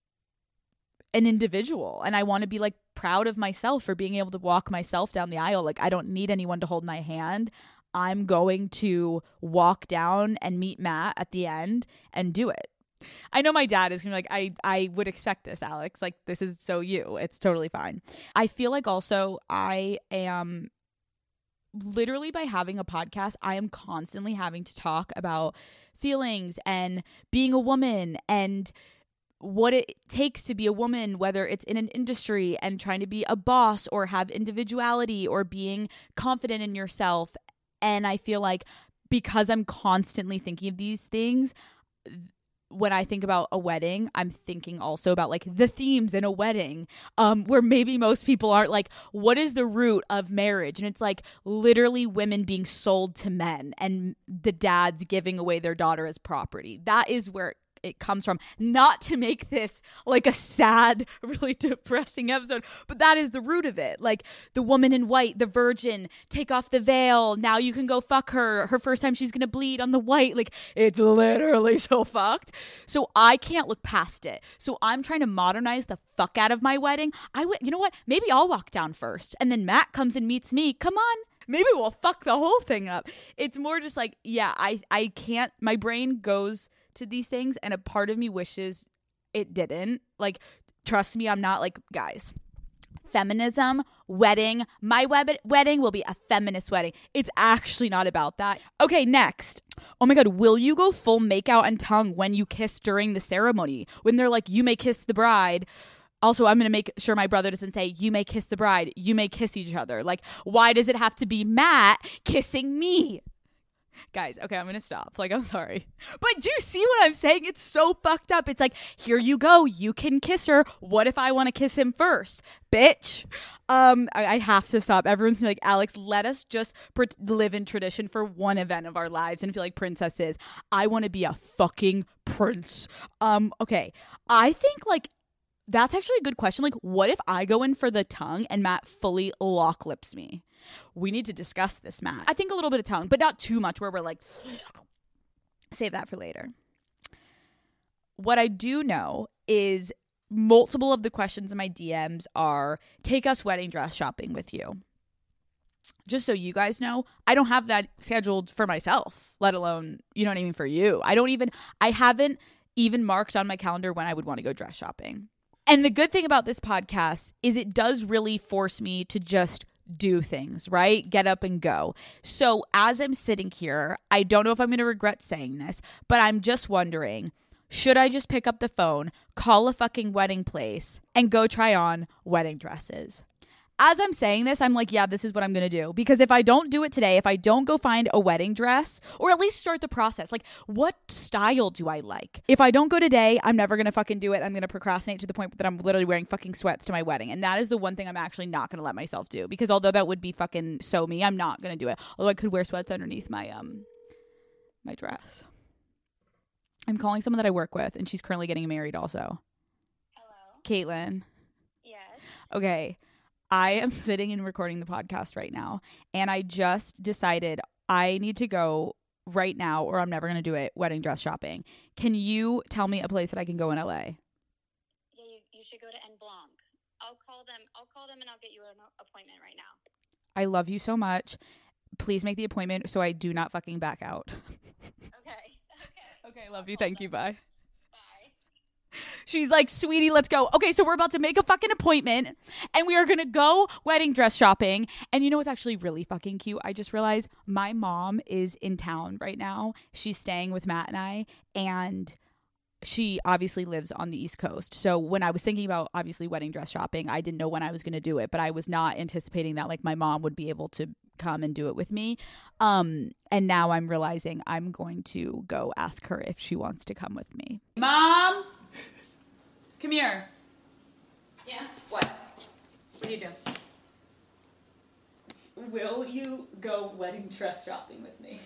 an individual, and I want to be like proud of myself for being able to walk myself down the aisle. Like, I don't need anyone to hold my hand. I'm going to walk down and meet Matt at the end and do it. I know my dad is gonna be like, I, I would expect this, Alex. Like, this is so you. It's totally fine. I feel like also I am literally, by having a podcast, I am constantly having to talk about feelings and being a woman and what it takes to be a woman, whether it's in an industry and trying to be a boss or have individuality or being confident in yourself. And I feel like because I'm constantly thinking of these things, when I think about a wedding, I'm thinking also about like the themes in a wedding, um, where maybe most people aren't. Like, what is the root of marriage? And it's like literally women being sold to men and the dads giving away their daughter as property. That is where it comes from. Not to make this like a sad, really depressing episode, but that is the root of it. Like, the woman in white, the virgin, take off the veil, now you can go fuck her, her first time she's gonna bleed on the white. Like, it's literally so fucked. So I can't look past it. So I'm trying to modernize the fuck out of my wedding. I would, you know what, maybe I'll walk down first and then Matt comes and meets me. Come on, maybe we'll fuck the whole thing up. It's more just like, yeah, I I can't, my brain goes to these things and a part of me wishes it didn't. Like, trust me, I'm not like, guys, feminism, wedding, my web- wedding will be a feminist wedding. It's actually not about that. Okay, next. Oh my God, will you go full makeout and tongue when you kiss during the ceremony? When they're like, you may kiss the bride. Also, I'm going to make sure my brother doesn't say, you may kiss the bride, you may kiss each other. Like, why does it have to be Matt kissing me? Guys, okay, I'm going to stop. Like, I'm sorry. But do you see what I'm saying? It's so fucked up. It's like, here you go. You can kiss her. What if I want to kiss him first? Bitch. Um, I, I have to stop. Everyone's like, Alex, let us just pre- live in tradition for one event of our lives and feel like princesses. I want to be a fucking prince. Um, okay. I think, like, that's actually a good question. Like, what if I go in for the tongue and Matt fully lock lips me? We need to discuss this, Matt. I think a little bit of tongue, but not too much where we're like, save that for later. What I do know is multiple of the questions in my D Ms are, take us wedding dress shopping with you. Just so you guys know, I don't have that scheduled for myself, let alone, you know what I mean, for you. I don't even, I haven't even marked on my calendar when I would want to go dress shopping. And the good thing about this podcast is it does really force me to just do things, right? Get up and go. So as I'm sitting here, I don't know if I'm going to regret saying this, but I'm just wondering, should I just pick up the phone, call a fucking wedding place, and go try on wedding dresses? As I'm saying this, I'm like, yeah, this is what I'm going to do. Because if I don't do it today, if I don't go find a wedding dress, or at least start the process, like, what style do I like? If I don't go today, I'm never going to fucking do it. I'm going to procrastinate to the point that I'm literally wearing fucking sweats to my wedding. And that is the one thing I'm actually not going to let myself do. Because although that would be fucking so me, I'm not going to do it. Although I could wear sweats underneath my, um, my dress. I'm calling someone that I work with, and she's currently getting married also. Hello? Caitlin. Yes? Okay. I am sitting and recording the podcast right now, and I just decided I need to go right now or I'm never going to do it, wedding dress shopping. Can you tell me a place that I can go in L A? Yeah, you, you should go to En Blanc. I'll call them. I'll call them and I'll get you an appointment right now. I love you so much. Please make the appointment so I do not fucking back out. Okay. Okay. Okay, love you. Thank you. Bye. Bye. She's like, sweetie, let's go. Okay, so we're about to make a fucking appointment and we are going to go wedding dress shopping. And you know what's actually really fucking cute? I just realized my mom is in town right now. She's staying with Matt and I, and she obviously lives on the East Coast. So when I was thinking about obviously wedding dress shopping, I didn't know when I was going to do it, but I was not anticipating that like my mom would be able to come and do it with me. Um, and now I'm realizing I'm going to go ask her if she wants to come with me. Mom, come here. Yeah. What? What do you do? Will you go wedding dress shopping with me?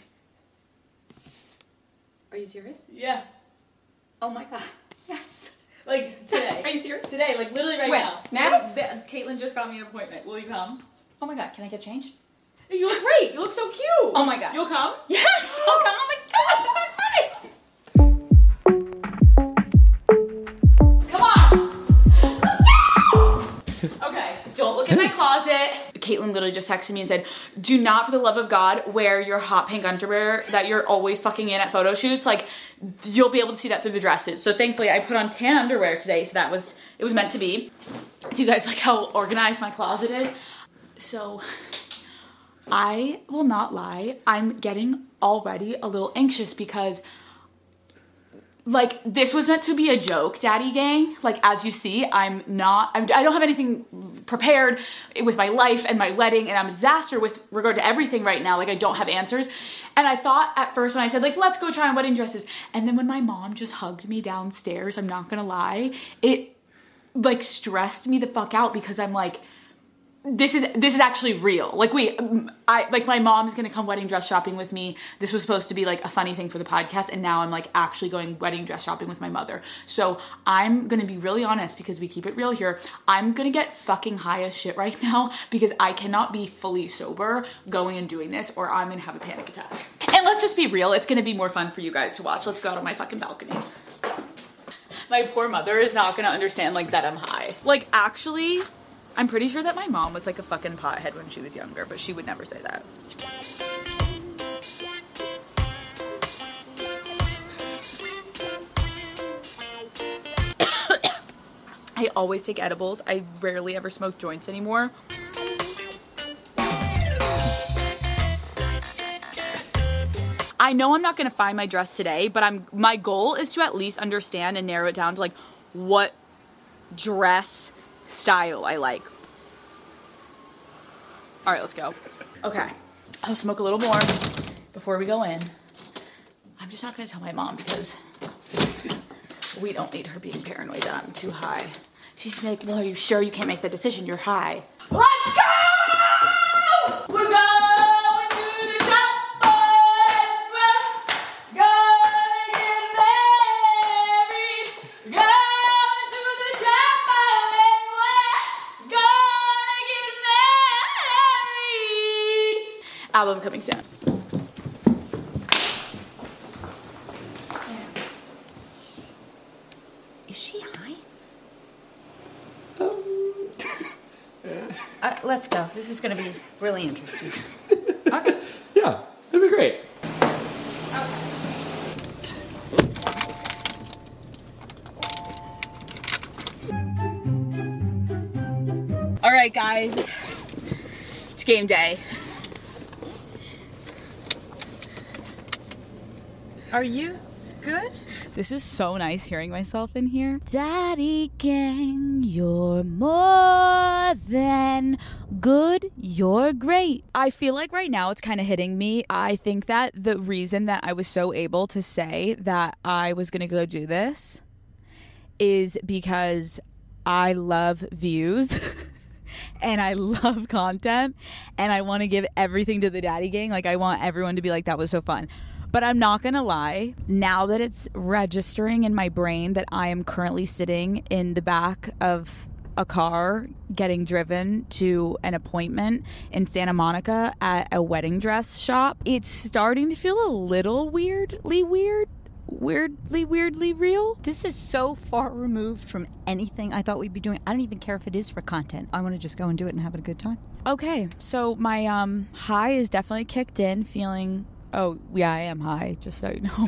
Are you serious? Yeah. Oh my god. Yes. Like today. Are you serious? Today, like literally right When? now. Now? Like, Caitlin just got me an appointment. Will you come? Oh my god. Can I get changed? You look great. You look so cute. Oh my god. You'll come? Yes. I'll come. Oh my god. I'm so excited. Come on. Let's go. Okay. Don't look at my closet. Caitlin literally just texted me and said, do not for the love of God wear your hot pink underwear that you're always fucking in at photo shoots. Like, you'll be able to see that through the dresses. So thankfully I put on tan underwear today. So that was, it was meant to be. Do you guys like how organized my closet is? So I will not lie. I'm getting already a little anxious because like this was meant to be a joke, Daddy Gang. Like, as you see, I'm not, I'm, I don't have anything prepared with my life and my wedding, and I'm a disaster with regard to everything right now. Like, I don't have answers. And I thought at first when I said like, let's go try on wedding dresses. And then when my mom just hugged me downstairs, I'm not gonna lie, it like stressed me the fuck out because I'm like, this is this is actually real. Like, wait, I like my mom's gonna come wedding dress shopping with me. This was supposed to be like a funny thing for the podcast, and now I'm like actually going wedding dress shopping with my mother. So I'm gonna be really honest because we keep it real here. I'm gonna get fucking high as shit right now because I cannot be fully sober going and doing this, or I'm gonna have a panic attack. And let's just be real, it's gonna be more fun for you guys to watch. Let's go out on my fucking balcony. My poor mother is not gonna understand like that I'm high. Like, actually, I'm pretty sure that my mom was like a fucking pothead when she was younger, but she would never say that. I always take edibles. I rarely ever smoke joints anymore. I know I'm not gonna find my dress today, but I'm my goal is to at least understand and narrow it down to like what dress style I like. All right, let's go. Okay, I'll smoke a little more before we go in. I'm just not gonna tell my mom because we don't need her being paranoid that I'm too high. She's like, well, are you sure you can't make that decision? You're high. Let's go! We're going to the top boy. Gonna get married. Going to the top boy. Gonna get married. Album coming soon. Is she high? Uh, let's go. This is going to be really interesting. Okay. Yeah, that'd be great. All right, guys. It's game day. Are you good? This is so nice hearing myself in here. Daddy Gang, you're more than good. You're great. I feel like right now it's kind of hitting me. I think that the reason that I was so able to say that I was going to go do this is because I love views and I love content and I want to give everything to the Daddy Gang. Like, I want everyone to be like, that was so fun. But I'm not gonna lie, now that it's registering in my brain that I am currently sitting in the back of a car getting driven to an appointment in Santa Monica at a wedding dress shop. It's starting to feel a little weirdly weird. Weirdly, weirdly real. This is so far removed from anything I thought we'd be doing. I don't even care if it is for content. I want to just go and do it and have a good time. Okay, so my um high is definitely kicked in, feeling... Oh, yeah, I am high, just so you know.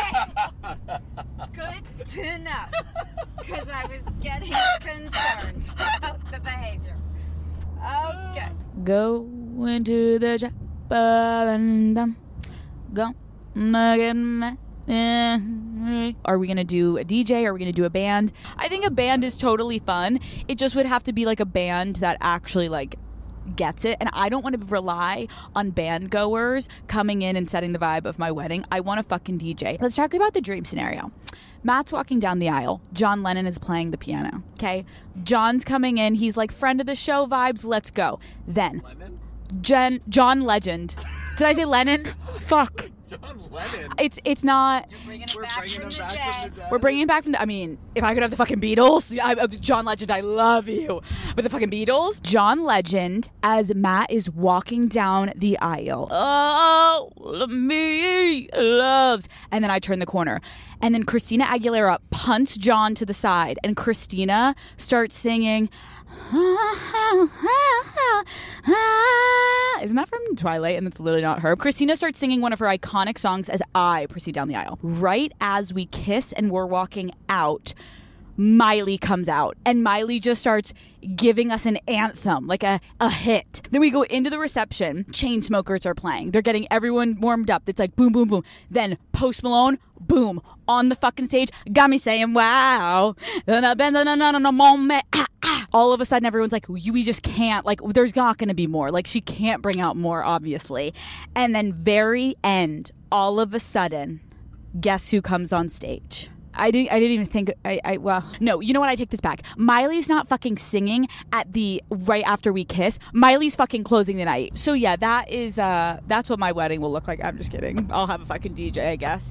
Good to know. Because I was getting concerned about the behavior. Okay. Go into the shop and um, go again. Are we gonna do a D J? Are we gonna do a band? I think a band is totally fun. It just would have to be like a band that actually like gets it, and I don't want to rely on band goers coming in and setting the vibe of my wedding. I want a fucking D J. Let's talk about the dream scenario. Matt's walking down the aisle. John Lennon is playing the piano. Okay, John's coming in. He's like, friend of the show vibes. Let's go. Then Jen, John Legend. Did I say Lennon? Fuck. John Lennon. It's it's not. You're bringing it We're back, bringing from, him the back dead. from the dead. We're bringing it back from the... I mean, if I could have the fucking Beatles, I, uh, John Legend, I love you. But the fucking Beatles, John Legend, as Matt is walking down the aisle. Oh, me loves. And then I turn the corner. And then Christina Aguilera punts John to the side. And Christina starts singing... Isn't that from Twilight? And that's literally not her. Christina starts singing one of her iconic songs as I proceed down the aisle. Right as we kiss and we're walking out, Miley comes out. And Miley just starts giving us an anthem, like a, a hit. Then we go into the reception. Chainsmokers are playing. They're getting everyone warmed up. It's like boom, boom, boom. Then Post Malone, boom, on the fucking stage. Got me saying, wow. All of a sudden, everyone's like, we just can't. Like, there's not going to be more. Like, she can't bring out more, obviously. And then very end, all of a sudden, guess who comes on stage? I didn't. I didn't even think. I, I. Well, no. You know what? I take this back. Miley's not fucking singing at the right after we kiss. Miley's fucking closing the night. So yeah, that is. Uh, that's what my wedding will look like. I'm just kidding. I'll have a fucking D J, I guess.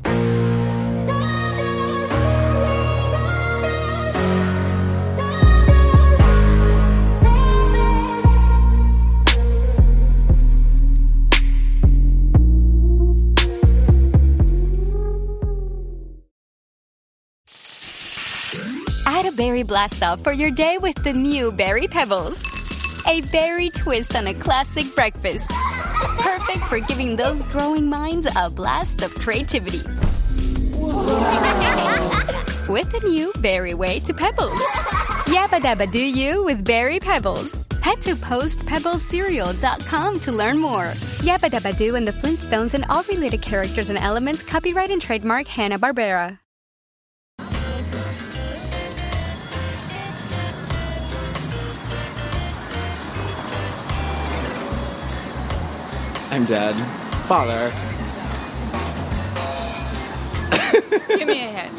Add a berry blast off for your day with the new Berry Pebbles. A berry twist on a classic breakfast. Perfect for giving those growing minds a blast of creativity. With the new Berry Way to Pebbles. Yabba dabba do you with Berry Pebbles. Head to post pebbles cereal dot com to learn more. Yabba dabba do and the Flintstones and all related characters and elements copyright and trademark Hanna-Barbera. I'm dead. Father. Give me a hint.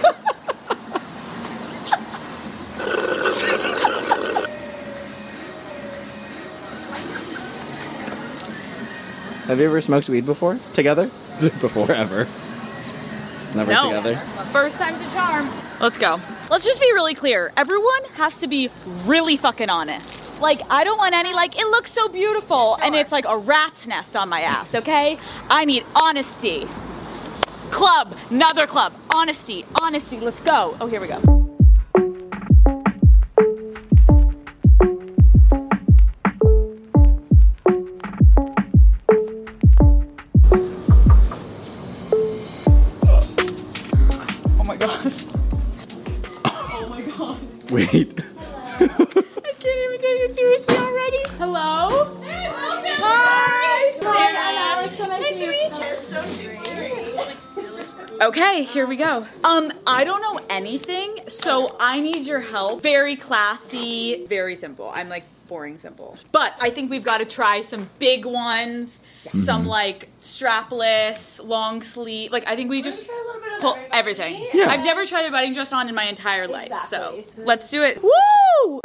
Have you ever smoked weed before? Together? Before, ever. Never No. together. First time's a charm. Let's go. Let's just be really clear. Everyone has to be really fucking honest. Like, I don't want any, like, it looks so beautiful, and it's like a rat's nest on my ass, okay? I need honesty. Club, another club. Honesty, honesty, let's go. Oh, here we go. Oh my god. Oh my god. Wait. I can't even take it seriously already. Hello? Hey, welcome. Hi. Sarah and Alex. So nice, nice to meet you. So okay, here we go. Um, I don't know anything, so I need your help. Very classy, very simple. I'm like boring simple. But I think we've got to try some big ones. Yes. Some like strapless, long sleeve. Like I think we just pull everything. Yeah. I've never tried a wedding dress on in my entire life, exactly. So let's do it. Woo!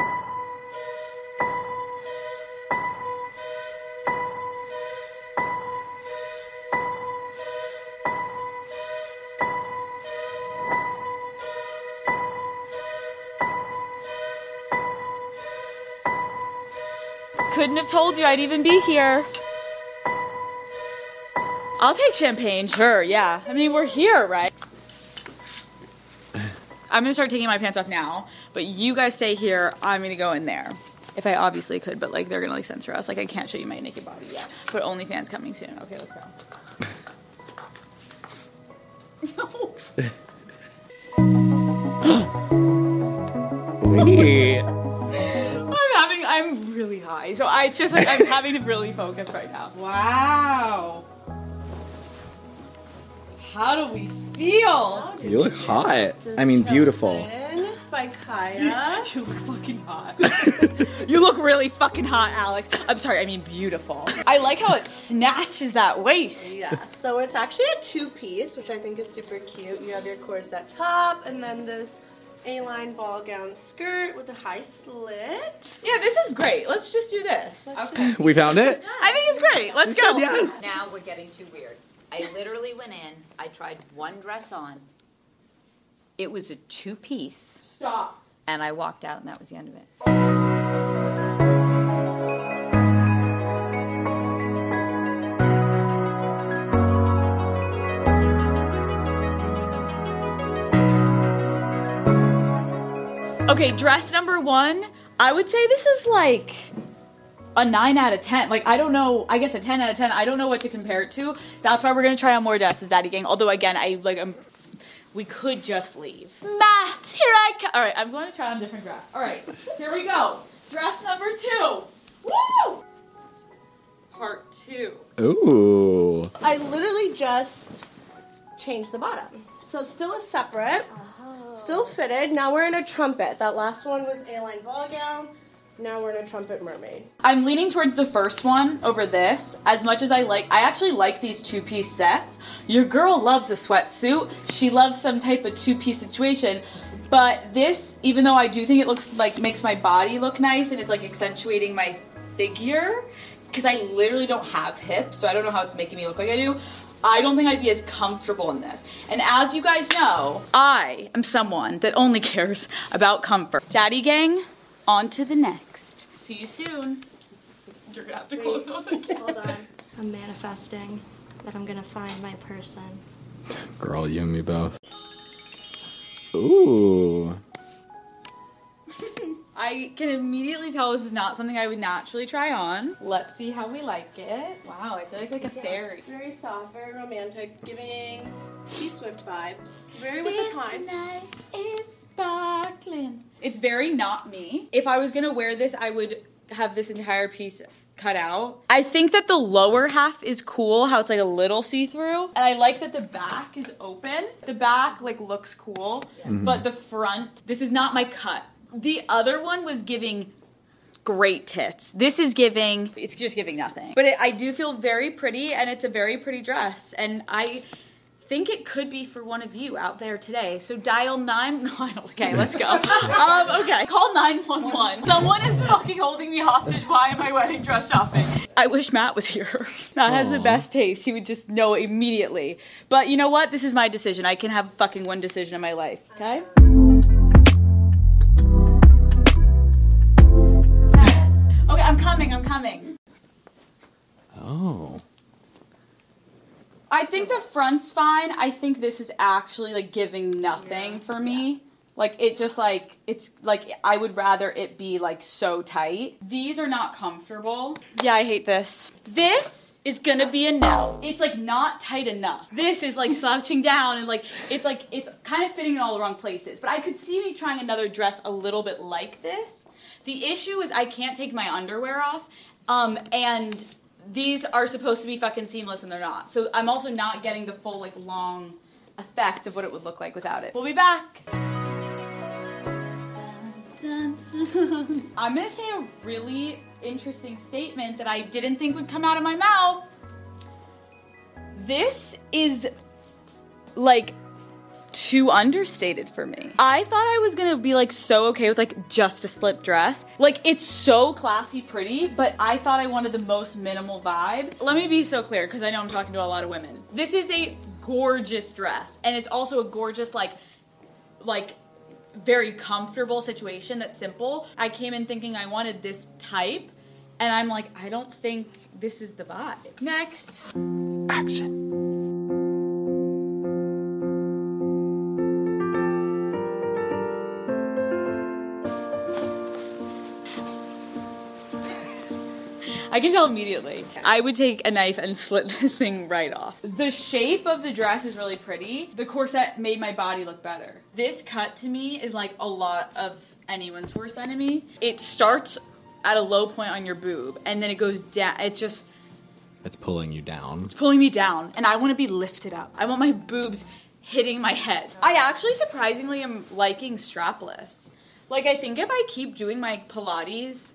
couldn't have told you I'd even be here. I'll take champagne, sure, yeah. I mean, we're here, right? I'm gonna start taking my pants off now, but you guys stay here. I'm gonna go in there. If I obviously could, but like they're gonna like censor us. Like I can't show you my naked body yet. But OnlyFans coming soon. Okay, let's go. Wait. I'm having, I'm really high. So I, it's just like, I'm having to really focus right now. Wow. How do we feel? You look hot. I mean, beautiful. By Kaya. You look fucking hot. You look really fucking hot, Alex. I'm sorry, I mean beautiful. I like how it snatches that waist. Yeah, so it's actually a two-piece, which I think is super cute. You have your corset top, and then this A-line ball gown skirt with a high slit. Yeah, this is great. Let's just do this. Okay. We found it? I think it's great. Let's You go. said yes. Now we're getting too weird. I literally went in, I tried one dress on. It was a two-piece. Stop. And I walked out and that was the end of it. Okay, dress number one, I would say this is like a nine out of ten. Like, I don't know, I guess a ten out of ten. I don't know what to compare it to. That's why we're gonna try on more dresses, Daddy Gang. Although, again, I like, I'm, we could just leave. Matt, here I come. All right, I'm going to try on a different dress. All right, here we go. Dress number two. Woo! Part two. Ooh. I literally just changed the bottom. So still a separate, oh. Still fitted. Now we're in a trumpet. That last one was A-line ball gown. Now we're in a trumpet mermaid. I'm leaning towards the first one over this. As much as I like, I actually like these two-piece sets. Your girl loves a sweatsuit. She loves some type of two-piece situation. But this, even though I do think it looks like, makes my body look nice and is like accentuating my figure, because I literally don't have hips, so I don't know how it's making me look like I do. I don't think I'd be as comfortable in this. And as you guys know, I am someone that only cares about comfort. Daddy Gang, on to the next. See you soon. You're gonna have to close those again. Hold on. I'm manifesting that I'm gonna find my person. Girl, you and me both. Ooh. I can immediately tell this is not something I would naturally try on. Let's see how we like it. Wow, I feel like like a fairy. Very soft, very romantic, giving T-Swift vibes. Very with This the time. night is sparkling. It's very not me. If I was gonna wear this, I would have this entire piece cut out. I think that the lower half is cool, how it's like a little see-through. And I like that the back is open. The back like looks cool, Mm-hmm. but the front, this is not my cut. The other one was giving great tits. This is giving, it's just giving nothing. But it, I do feel very pretty, and it's a very pretty dress. And I think it could be for one of you out there today. So dial nine, no, I don't, okay, let's go. um, okay, call nine one one. Someone is fucking holding me hostage. Why am I wedding dress shopping? I wish Matt was here. Matt has the best taste. He would just know immediately. But you know what? This is my decision. I can have fucking one decision in my life, okay? Okay, I'm coming, I'm coming. Oh. I think the front's fine. I think this is actually like giving nothing yeah. for me. Yeah. Like it just like, it's like I would rather it be like so tight. These are not comfortable. Yeah, I hate this. This is gonna be a no. It's like not tight enough. This is like slouching down and like, it's like, it's kind of fitting in all the wrong places. But I could see me trying another dress a little bit like this. The issue is I can't take my underwear off, um, and these are supposed to be fucking seamless and they're not. So I'm also not getting the full like long effect of what it would look like without it. We'll be back. Dun, dun, dun. I'm gonna say a really interesting statement that I didn't think would come out of my mouth. This is like too understated for me. I thought I was gonna be like so okay with like just a slip dress. Like it's so classy pretty, but I thought I wanted the most minimal vibe. Let me be so clear, because I know I'm talking to a lot of women. This is a gorgeous dress, and it's also a gorgeous like, like very comfortable situation that's simple. I came in thinking I wanted this type, And I'm like, I don't think this is the vibe. Next. Action. I can tell immediately. Okay. I would take a knife and slit this thing right off. The shape of the dress is really pretty. The corset made my body look better. This cut to me is like a lot of anyone's worst enemy. It starts at a low point on your boob and then it goes down. It just... It's pulling you down. It's pulling me down and I want to be lifted up. I want my boobs hitting my head. I actually surprisingly am liking strapless. Like I think if I keep doing my Pilates...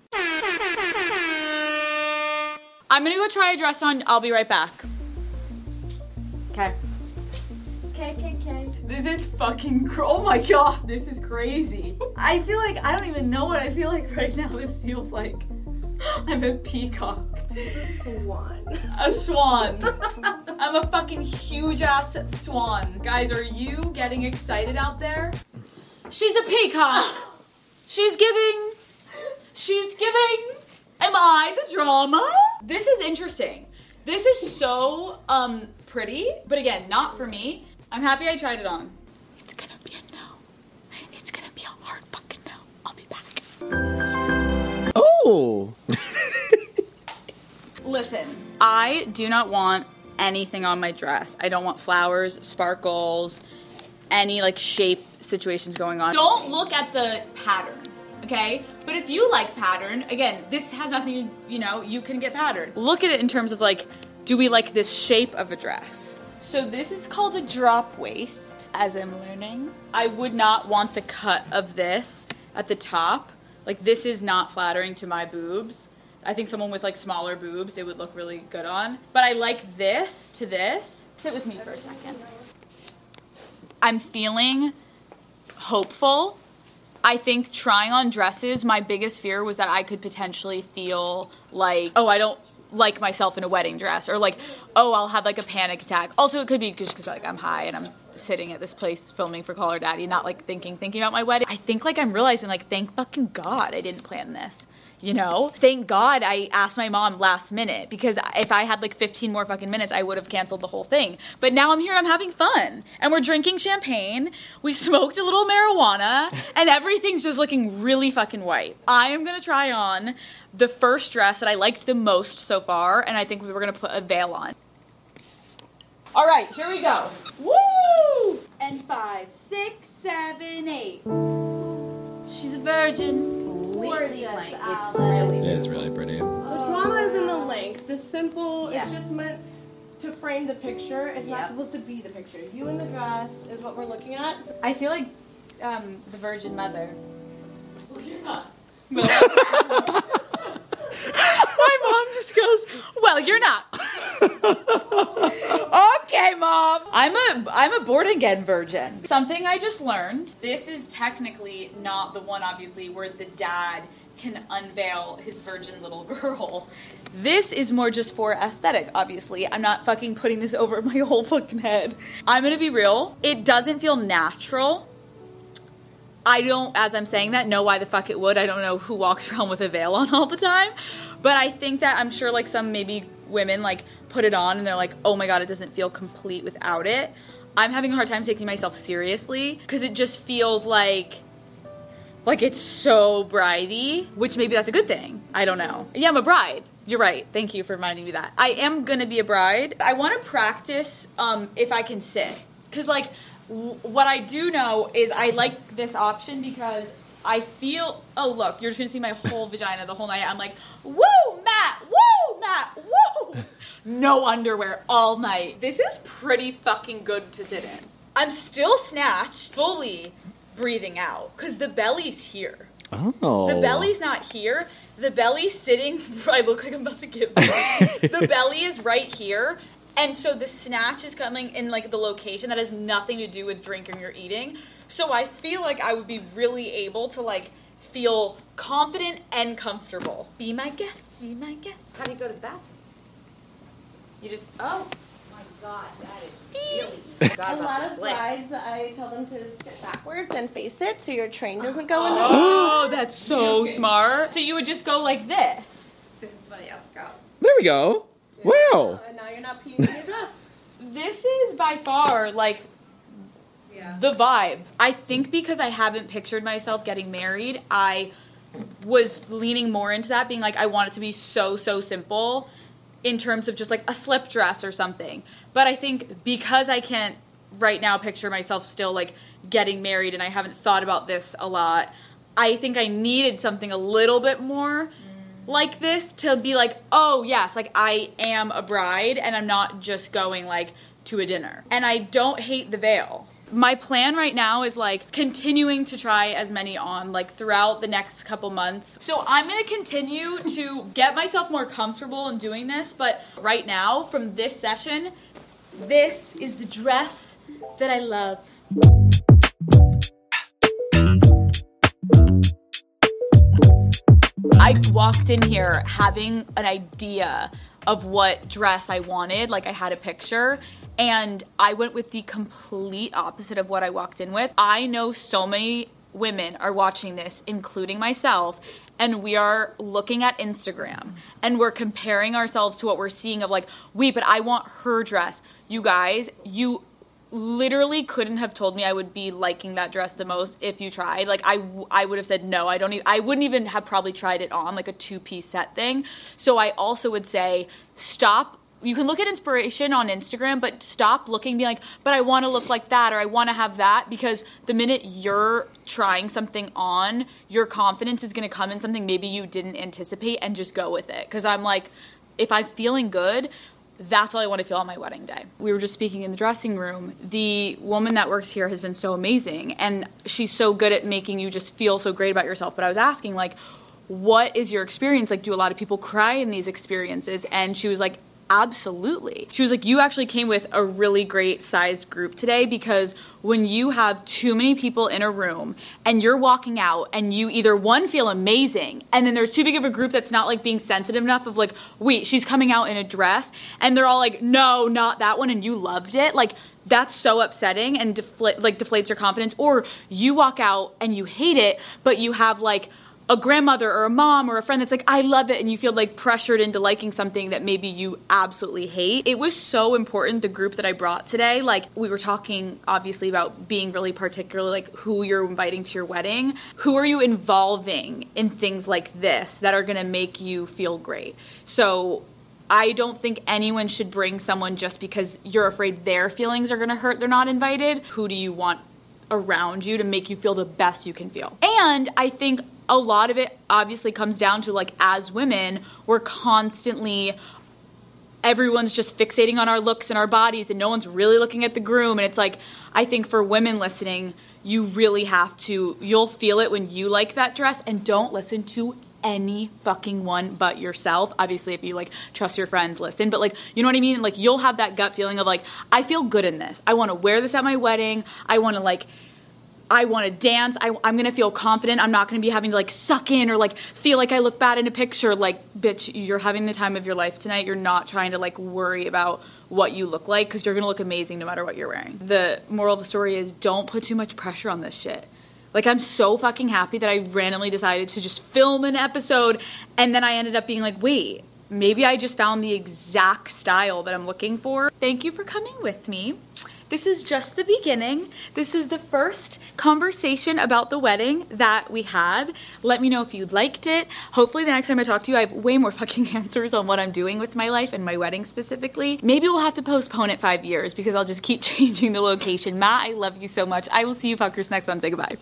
I'm gonna go try a dress on. I'll be right back. Okay. Okay, okay, okay. This is fucking cr- oh my god, this is crazy. I feel like, I don't even know what I feel like right now. This feels like I'm a peacock. A swan. A swan. I'm a fucking huge ass swan. Guys, are you getting excited out there? She's a peacock. She's giving. She's giving. Am I the drama? This is interesting. This is so um pretty, but again, not for me. I'm happy I tried it on. It's gonna be a no. It's gonna be a hard fucking no. I'll be back. Oh! Listen, I do not want anything on my dress. I don't want flowers, sparkles, any like shape situations going on. Don't look at the pattern. Okay? But if you like pattern, again, this has nothing to, you know, you can get pattern. Look at it in terms of like, do we like this shape of a dress? So this is called a drop waist, as I'm learning. I would not want the cut of this at the top. Like this is not flattering to my boobs. I think someone with like smaller boobs, it would look really good on. But I like this to this. Sit with me for a second. I'm feeling hopeful. I think trying on dresses, my biggest fear was that I could potentially feel like, oh, I don't like myself in a wedding dress, or like, oh, I'll have like a panic attack. Also, it could be just because like I'm high and I'm sitting at this place filming for Call Her Daddy, not like thinking, thinking about my wedding. I think like I'm realizing like, thank fucking God I didn't plan this. You know, thank God I asked my mom last minute, because if I had like fifteen more fucking minutes, I would have canceled the whole thing. But now I'm here and I'm having fun and we're drinking champagne. We smoked a little marijuana and everything's just looking really fucking white. I am going to try on the first dress that I liked the most so far. And I think we were going to put a veil on. All right, here we go. Woo! And five, six, seven, eight. She's a virgin. Gorgeous, like, it's really It is really pretty. The drama is in the length. The simple, Yeah. it's just meant to frame the picture. It's Yep. not supposed to be the picture. You in the dress is what we're looking at. I feel like um, the Virgin Mother. Well, you're not. My mom just goes, well, you're not. Okay, Mom. I'm a I'm a born again virgin. Something I just learned. This is technically not the one, obviously, where the dad can unveil his virgin little girl. This is more just for aesthetic, obviously. I'm not fucking putting this over my whole fucking head. I'm gonna be real. It doesn't feel natural. I don't, as I'm saying that, know why the fuck it would. I don't know who walks around with a veil on all the time. But I think that I'm sure like some maybe women like put it on and they're like, oh my God, it doesn't feel complete without it. I'm having a hard time taking myself seriously because it just feels like, like it's so bridey, which maybe that's a good thing. I don't know. Yeah, I'm a bride. You're right. Thank you for reminding me that. I am gonna be a bride. I want to practice um, if I can sit. Because like, what I do know is I like this option because I feel, oh look, you're just gonna see my whole vagina the whole night. I'm like, woo, Matt, woo, Matt, woo. No underwear all night. This is pretty fucking good to sit in. I'm still snatched, fully breathing out, because the belly's here. Oh. The belly's not here. The belly's sitting, I look like I'm about to give birth. The belly is right here. And so the snatch is coming in like the location that has nothing to do with drinking or eating. So I feel like I would be really able to like feel confident and comfortable. Be my guest, be my guest. How do you go to the bathroom? You just, oh my God, that is really, God, A lot of slick. brides, I tell them to sit backwards and face it so your train doesn't go in the Oh, that's so smart. So you would just go like this. This is my outfit. There we go. There you Wow. go. And now you're not peeing in your dress. This is by far, like, Yeah. the vibe. I think because I haven't pictured myself getting married, I was leaning more into that, being like, I want it to be so, so simple in terms of just like a slip dress or something. But I think because I can't right now picture myself still like getting married and I haven't thought about this a lot, I think I needed something a little bit more mm. like this to be like, oh yes, like I am a bride and I'm not just going like to a dinner. And I don't hate the veil. My plan right now is like continuing to try as many on like throughout the next couple months. So I'm going to continue to get myself more comfortable in doing this. But right now from this session, this is the dress that I love. I walked in here having an idea of what dress I wanted. Like I had a picture. And I went with the complete opposite of what I walked in with. I know so many women are watching this, including myself, and we are looking at Instagram and we're comparing ourselves to what we're seeing of like, wait, but I want her dress. You guys, you literally couldn't have told me I would be liking that dress the most if you tried. Like I, I would have said no. I don't even, I wouldn't even have probably tried it on like a two-piece set thing. So I also would say stop. You can look at inspiration on Instagram, but stop looking, be like, but I want to look like that, or I want to have that, because the minute you're trying something on, your confidence is going to come in something maybe you didn't anticipate and just go with it. Because I'm like, if I'm feeling good, that's all I want to feel on my wedding day. We were just speaking in the dressing room. The woman that works here has been so amazing, and she's so good at making you just feel so great about yourself. But I was asking, like, what is your experience? Like, do a lot of people cry in these experiences? And she was like, absolutely. She was like, you actually came with a really great sized group today, because when you have too many people in a room and you're walking out and you either one feel amazing and then there's too big of a group that's not like being sensitive enough of like, wait, she's coming out in a dress, and they're all like, no, not that one, and you loved it. Like, that's so upsetting and defl- like deflates your confidence. Or you walk out and you hate it, but you have like a grandmother or a mom or a friend that's like, I love it, and you feel like pressured into liking something that maybe you absolutely hate. It was so important, the group that I brought today. Like, we were talking obviously about being really particular, like who you're inviting to your wedding. Who are you involving in things like this that are gonna make you feel great? So I don't think anyone should bring someone just because you're afraid their feelings are gonna hurt, they're not invited. Who do you want around you to make you feel the best you can feel? And I think a lot of it obviously comes down to, like, as women, we're constantly, everyone's just fixating on our looks and our bodies, and no one's really looking at the groom. And it's like, I think for women listening, you really have to, you'll feel it when you like that dress, and don't listen to any fucking one but yourself. Obviously, if you like trust your friends, listen, but like, you know what I mean? Like, you'll have that gut feeling of like, I feel good in this. I want to wear this at my wedding. I want to like, I want to dance. I, I'm going to feel confident. I'm not going to be having to like suck in or like feel like I look bad in a picture. Like, bitch, you're having the time of your life tonight. You're not trying to like worry about what you look like, because you're going to look amazing no matter what you're wearing. The moral of the story is, don't put too much pressure on this shit. Like, I'm so fucking happy that I randomly decided to just film an episode, and then I ended up being like, wait, maybe I just found the exact style that I'm looking for. Thank you for coming with me. This is just the beginning. This is the first conversation about the wedding that we had. Let me know if you liked it. Hopefully the next time I talk to you, I have way more fucking answers on what I'm doing with my life and my wedding specifically. Maybe we'll have to postpone it five years because I'll just keep changing the location. Matt, I love you so much. I will see you fuckers next Wednesday. Goodbye.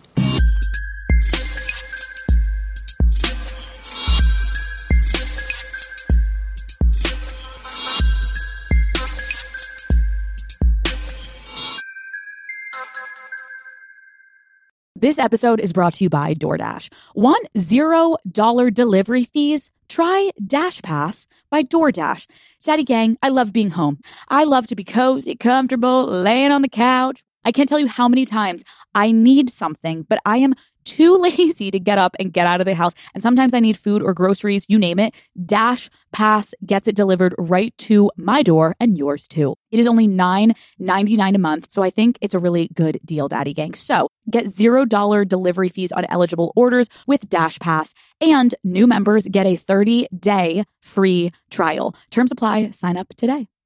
This episode is brought to you by DoorDash. Want zero dollar delivery fees? Try Dash Pass by DoorDash. Daddy gang, I love being home. I love to be cozy, comfortable, laying on the couch. I can't tell you how many times I need something, but I am too lazy to get up and get out of the house, and sometimes I need food or groceries, you name it, Dash Pass gets it delivered right to my door and yours too. It is only nine ninety-nine a month, so I think it's a really good deal, Daddy Gang. So get zero dollars delivery fees on eligible orders with Dash Pass, and new members get a thirty-day free trial. Terms apply. Sign up today.